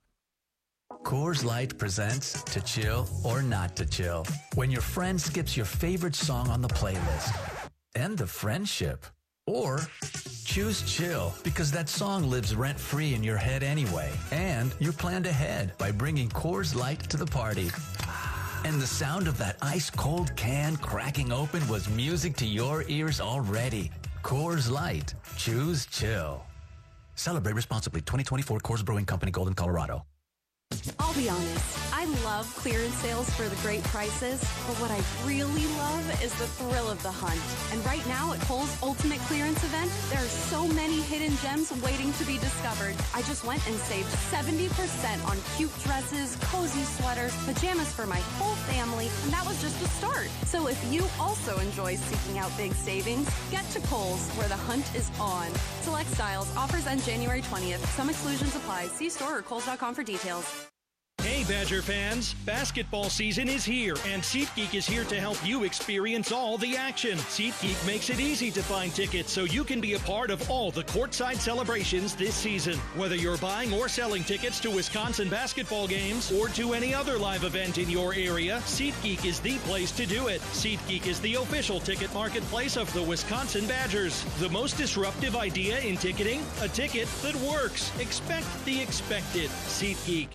Speaker 7: Coors Light presents To Chill or Not to Chill. When your friend skips your favorite song on the playlist. End the friendship. Or choose chill because that song lives rent-free in your head anyway. And you planned ahead by bringing Coors Light to the party. And the sound of that ice-cold can cracking open was music to your ears already. Coors Light. Choose chill. Celebrate responsibly. 2024 Coors Brewing Company, Golden, Colorado.
Speaker 8: I'll be honest, I love clearance sales for the great prices, but what I really love is the thrill of the hunt. And right now at Kohl's Ultimate Clearance Event, there are so many hidden gems waiting to be discovered. I just went and saved 70% on cute dresses, cozy sweaters, pajamas for my whole family, and that was just the start. So if you also enjoy seeking out big savings, get to Kohl's where the hunt is on. Select styles, offers end January 20th. Some exclusions apply. See store or Kohls.com for details.
Speaker 11: Hey, Badger fans! Basketball season is here, and SeatGeek is here to help you experience all the action. SeatGeek makes it easy to find tickets so you can be a part of all the courtside celebrations this season. Whether you're buying or selling tickets to Wisconsin basketball games or to any other live event in your area, SeatGeek is the place to do it. SeatGeek is the official ticket marketplace of the Wisconsin Badgers. The most disruptive idea in ticketing? A ticket that works. Expect the expected. SeatGeek.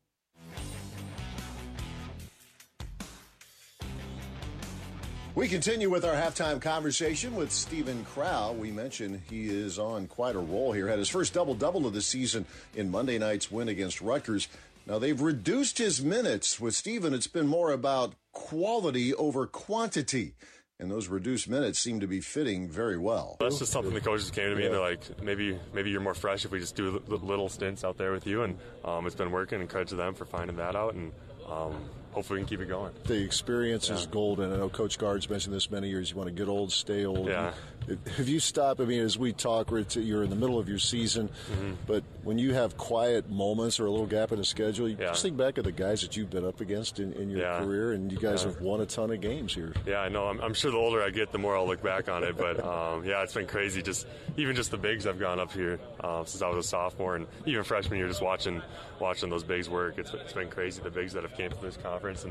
Speaker 1: We continue with our halftime conversation with Stephen Crowl. We mentioned he is on quite a roll here. Had his first double-double of the season in Monday night's win against Rutgers. Now, they've reduced his minutes. With Stephen, it's been more about quality over quantity. And those reduced minutes seem to be fitting very well.
Speaker 5: That's just something the coaches came to me and they're like, maybe you're more fresh if we just do little stints out there with you. And it's been working, and credit to them for finding that out. And hopefully we can keep it going.
Speaker 1: The experience is golden. I know Coach Guard's mentioned this many years. You want to get old, stay old.
Speaker 5: Yeah.
Speaker 1: Have you stopped? I mean, as we talk, you're in the middle of your season, but when you have quiet moments or a little gap in the schedule, you just think back of the guys that you've been up against in your career, and you guys have won a ton of games here.
Speaker 5: Yeah, I know. I'm sure the older I get, the more I'll look back on it. But, it's been crazy. Even the bigs have gone up here since I was a sophomore, and even freshman year, just watching those bigs work. It's been crazy, the bigs that have came to this conference. And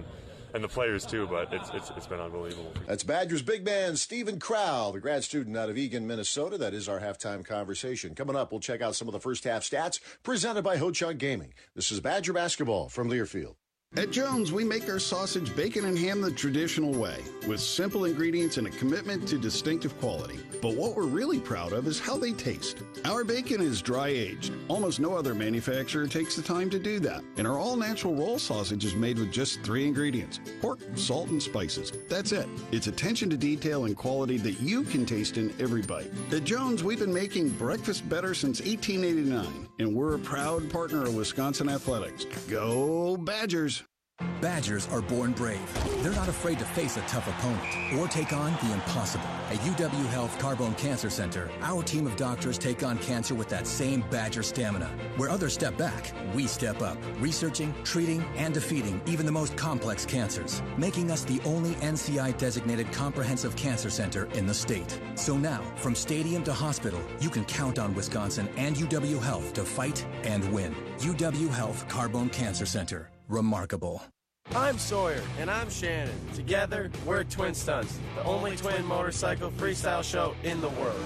Speaker 5: the players too. But it's been unbelievable.
Speaker 1: That's Badgers big man Steven Crowl, the grad student out of Eagan, Minnesota. That is our halftime conversation. Coming up, we'll check out some of the first half stats presented by Ho Chunk Gaming. This is Badger basketball from Learfield.
Speaker 9: At Jones, we make our sausage, bacon, and ham the traditional way, with simple ingredients and a commitment to distinctive quality. But what we're really proud of is how they taste. Our bacon is dry-aged. Almost no other manufacturer takes the time to do that. And our all-natural roll sausage is made with just 3 ingredients: pork, salt, and spices. That's it. It's attention to detail and quality that you can taste in every bite. At Jones, we've been making breakfast better since 1889, and we're a proud partner of Wisconsin Athletics. Go Badgers!
Speaker 10: Badgers are born brave. They're not afraid to face a tough opponent or take on the impossible. At UW Health Carbone Cancer Center, our team of doctors take on cancer with that same Badger stamina. Where others step back, we step up, researching, treating, and defeating even the most complex cancers, making us the only NCI-designated comprehensive cancer center in the state. So now, from stadium to hospital, you can count on Wisconsin and UW Health to fight and win. UW Health Carbone Cancer Center. Remarkable.
Speaker 12: I'm Sawyer, and I'm Shannon. Together, we're Twin Stunts, the only twin motorcycle freestyle show in the world.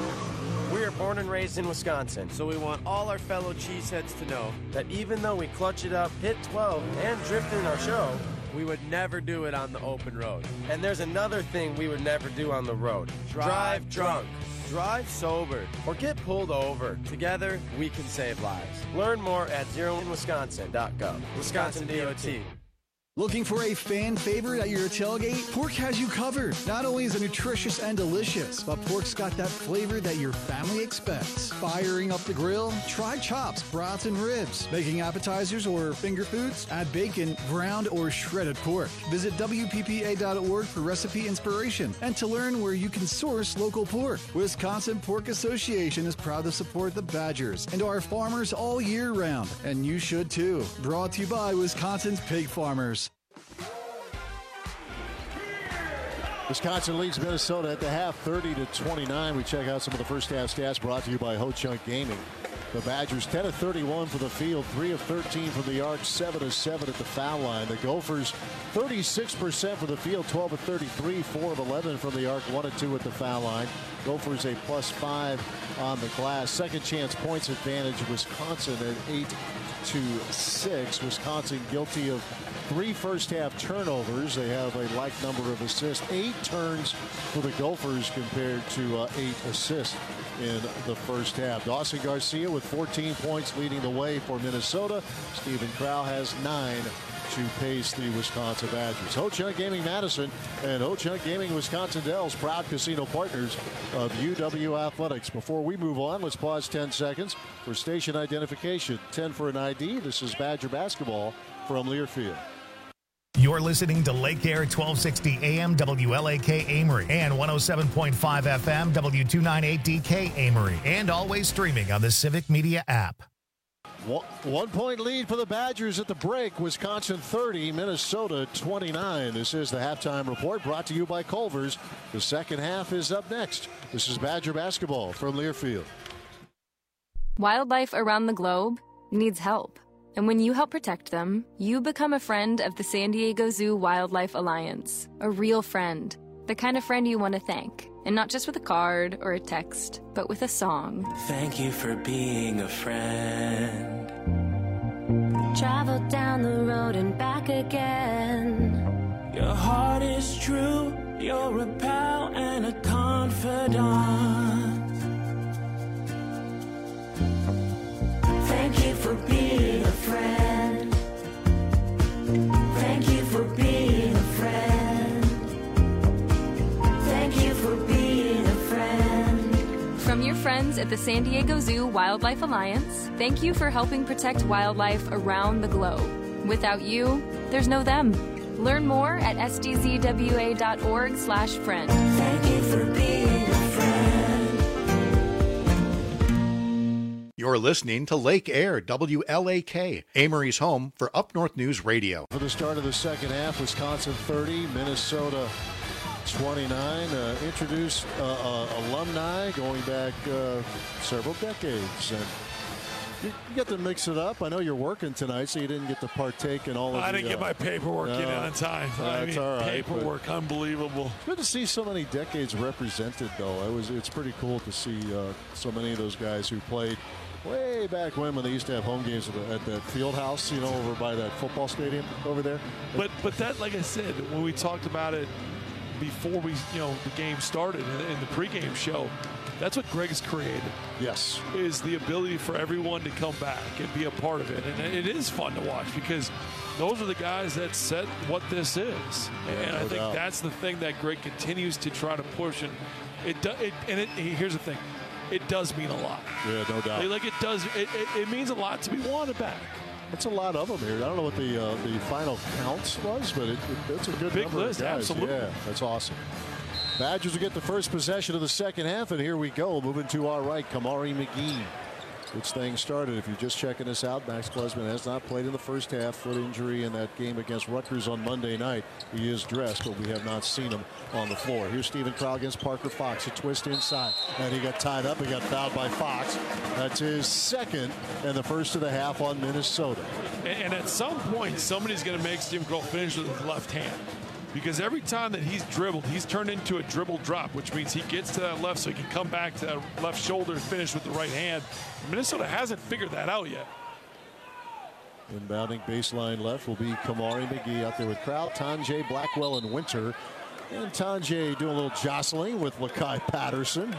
Speaker 12: We are born and raised in Wisconsin, so we want all our fellow cheeseheads to know that even though we clutch it up, hit 12, and drift in our show, we would never do it on the open road. And there's another thing we would never do on the road. Drive drunk. Drive sober, or get pulled over. Together, we can save lives. Learn more at zeroinwisconsin.gov. Wisconsin DOT.
Speaker 13: Looking for a fan favorite at your tailgate? Pork has you covered. Not only is it nutritious and delicious, but pork's got that flavor that your family expects. Firing up the grill? Try chops, brats, and ribs. Making appetizers or finger foods? Add bacon, ground, or shredded pork. Visit WPPA.org for recipe inspiration and to learn where you can source local pork. Wisconsin Pork Association is proud to support the Badgers and our farmers all year round, and you should too. Brought to you by Wisconsin's pig farmers.
Speaker 1: Wisconsin leads Minnesota at the half, 30-29. We check out some of the first half stats brought to you by Ho Chunk Gaming. The Badgers 10 of 31 for the field, 3 of 13 from the arc, 7 of 7 at the foul line. The Gophers 36% for the field, 12 of 33, 4 of 11 from the arc, 1 of 2 at the foul line. Gophers a +5 on the glass. Second chance points advantage, Wisconsin at 8-6. Wisconsin guilty of 3 first half turnovers. They have a like number of assists. 8 turns for the Gophers compared to 8 assists in the first half. Dawson Garcia with 14 points leading the way for Minnesota. Steven Crowl has 9 to pace the Wisconsin Badgers. Ho Chunk Gaming Madison and Ho Chunk Gaming Wisconsin Dells, proud casino partners of UW Athletics. Before we move on, let's pause 10 seconds for station identification. 10 for an ID. This is Badger basketball from Learfield.
Speaker 3: You're listening to Lake Air 1260 AM WLAK Amory and 107.5 FM W298DK Amory, and always streaming on the Civic Media app.
Speaker 1: 1 point lead for the Badgers at the break. Wisconsin 30, Minnesota 29. This is the halftime report brought to you by Culver's. The second half is up next. This is Badger basketball from Learfield.
Speaker 14: Wildlife around the globe needs help. And when you help protect them, you become a friend of the San Diego Zoo Wildlife Alliance. A real friend. The kind of friend you want to thank. And not just with a card or a text, but with a song.
Speaker 15: Thank you for being a friend.
Speaker 16: Travel down the road and back again.
Speaker 15: Your heart is true. You're a pal and a confidant.
Speaker 16: Thank you for being a friend. Thank you for being a friend. Thank you for being a friend.
Speaker 14: From your friends at the San Diego Zoo Wildlife Alliance, thank you for helping protect wildlife around the globe. Without you, there's no them. Learn more at sdzwa.org/friend.
Speaker 16: Thank you for being a friend.
Speaker 17: You're listening to Lake Air, WLAK, Amory's home for Up North News Radio.
Speaker 1: For the start of the second half, Wisconsin 30, Minnesota 29. Introduced alumni going back several decades. And You get to mix it up. I know you're working tonight, so you didn't get to partake in all of
Speaker 2: I didn't get my paperwork in on time.
Speaker 1: That's all right.
Speaker 2: Paperwork, unbelievable.
Speaker 1: Good to see so many decades represented, though. It's pretty cool to see so many of those guys who played way back when they used to have home games at that field house, over by that football stadium over there.
Speaker 2: But that, like I said, when we talked about it before the game started in the pregame show, that's what Greg's created.
Speaker 1: Yes.
Speaker 2: Is the ability for everyone to come back and be a part of it. And it is fun to watch because those are the guys that said what this is. And I think that's the thing that Greg continues to try to push. And here's the thing. It does mean a lot.
Speaker 1: Yeah, no doubt.
Speaker 2: Like it does. It means a lot to be wanted back.
Speaker 1: That's a lot of them here. I don't know what the final counts was, but it's a good
Speaker 2: big
Speaker 1: number
Speaker 2: list,
Speaker 1: of guys.
Speaker 2: absolutely.
Speaker 1: Yeah, that's awesome. Badgers will get the first possession of the second half, and here we go. Moving to our right, Kamari McGee. Gets things started. If you're just checking this out, Max Klesman has not played in the first half. Foot injury in that game against Rutgers on Monday night. He is dressed, but we have not seen him on the floor. Here's Stephen Crowell against Parker Fox. A twist inside, and he got tied up. He got fouled by Fox. That's his second and the first of the half on Minnesota.
Speaker 2: And at some point, somebody's going to make Stephen Crowell finish with his left hand. Because every time that he's dribbled, he's turned into a dribble drop, which means he gets to that left so he can come back to that left shoulder and finish with the right hand. Minnesota hasn't figured that out yet.
Speaker 1: Inbounding baseline left will be Kamari McGee out there with Crowell, Tonje, Blackwell, and Winter. And Tonje doing a little jostling with Lakai Patterson.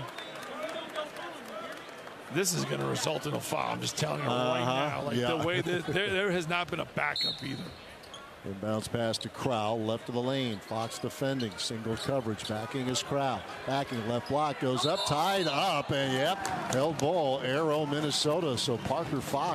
Speaker 2: This is going to result in a foul. I'm just telling you right now. The way that there has not been a backup either.
Speaker 1: Inbounds pass to Crowell, left of the lane. Fox defending, single coverage, backing is Crowell. Backing left block, goes up, tied up, and held ball, arrow Minnesota. So Parker Fox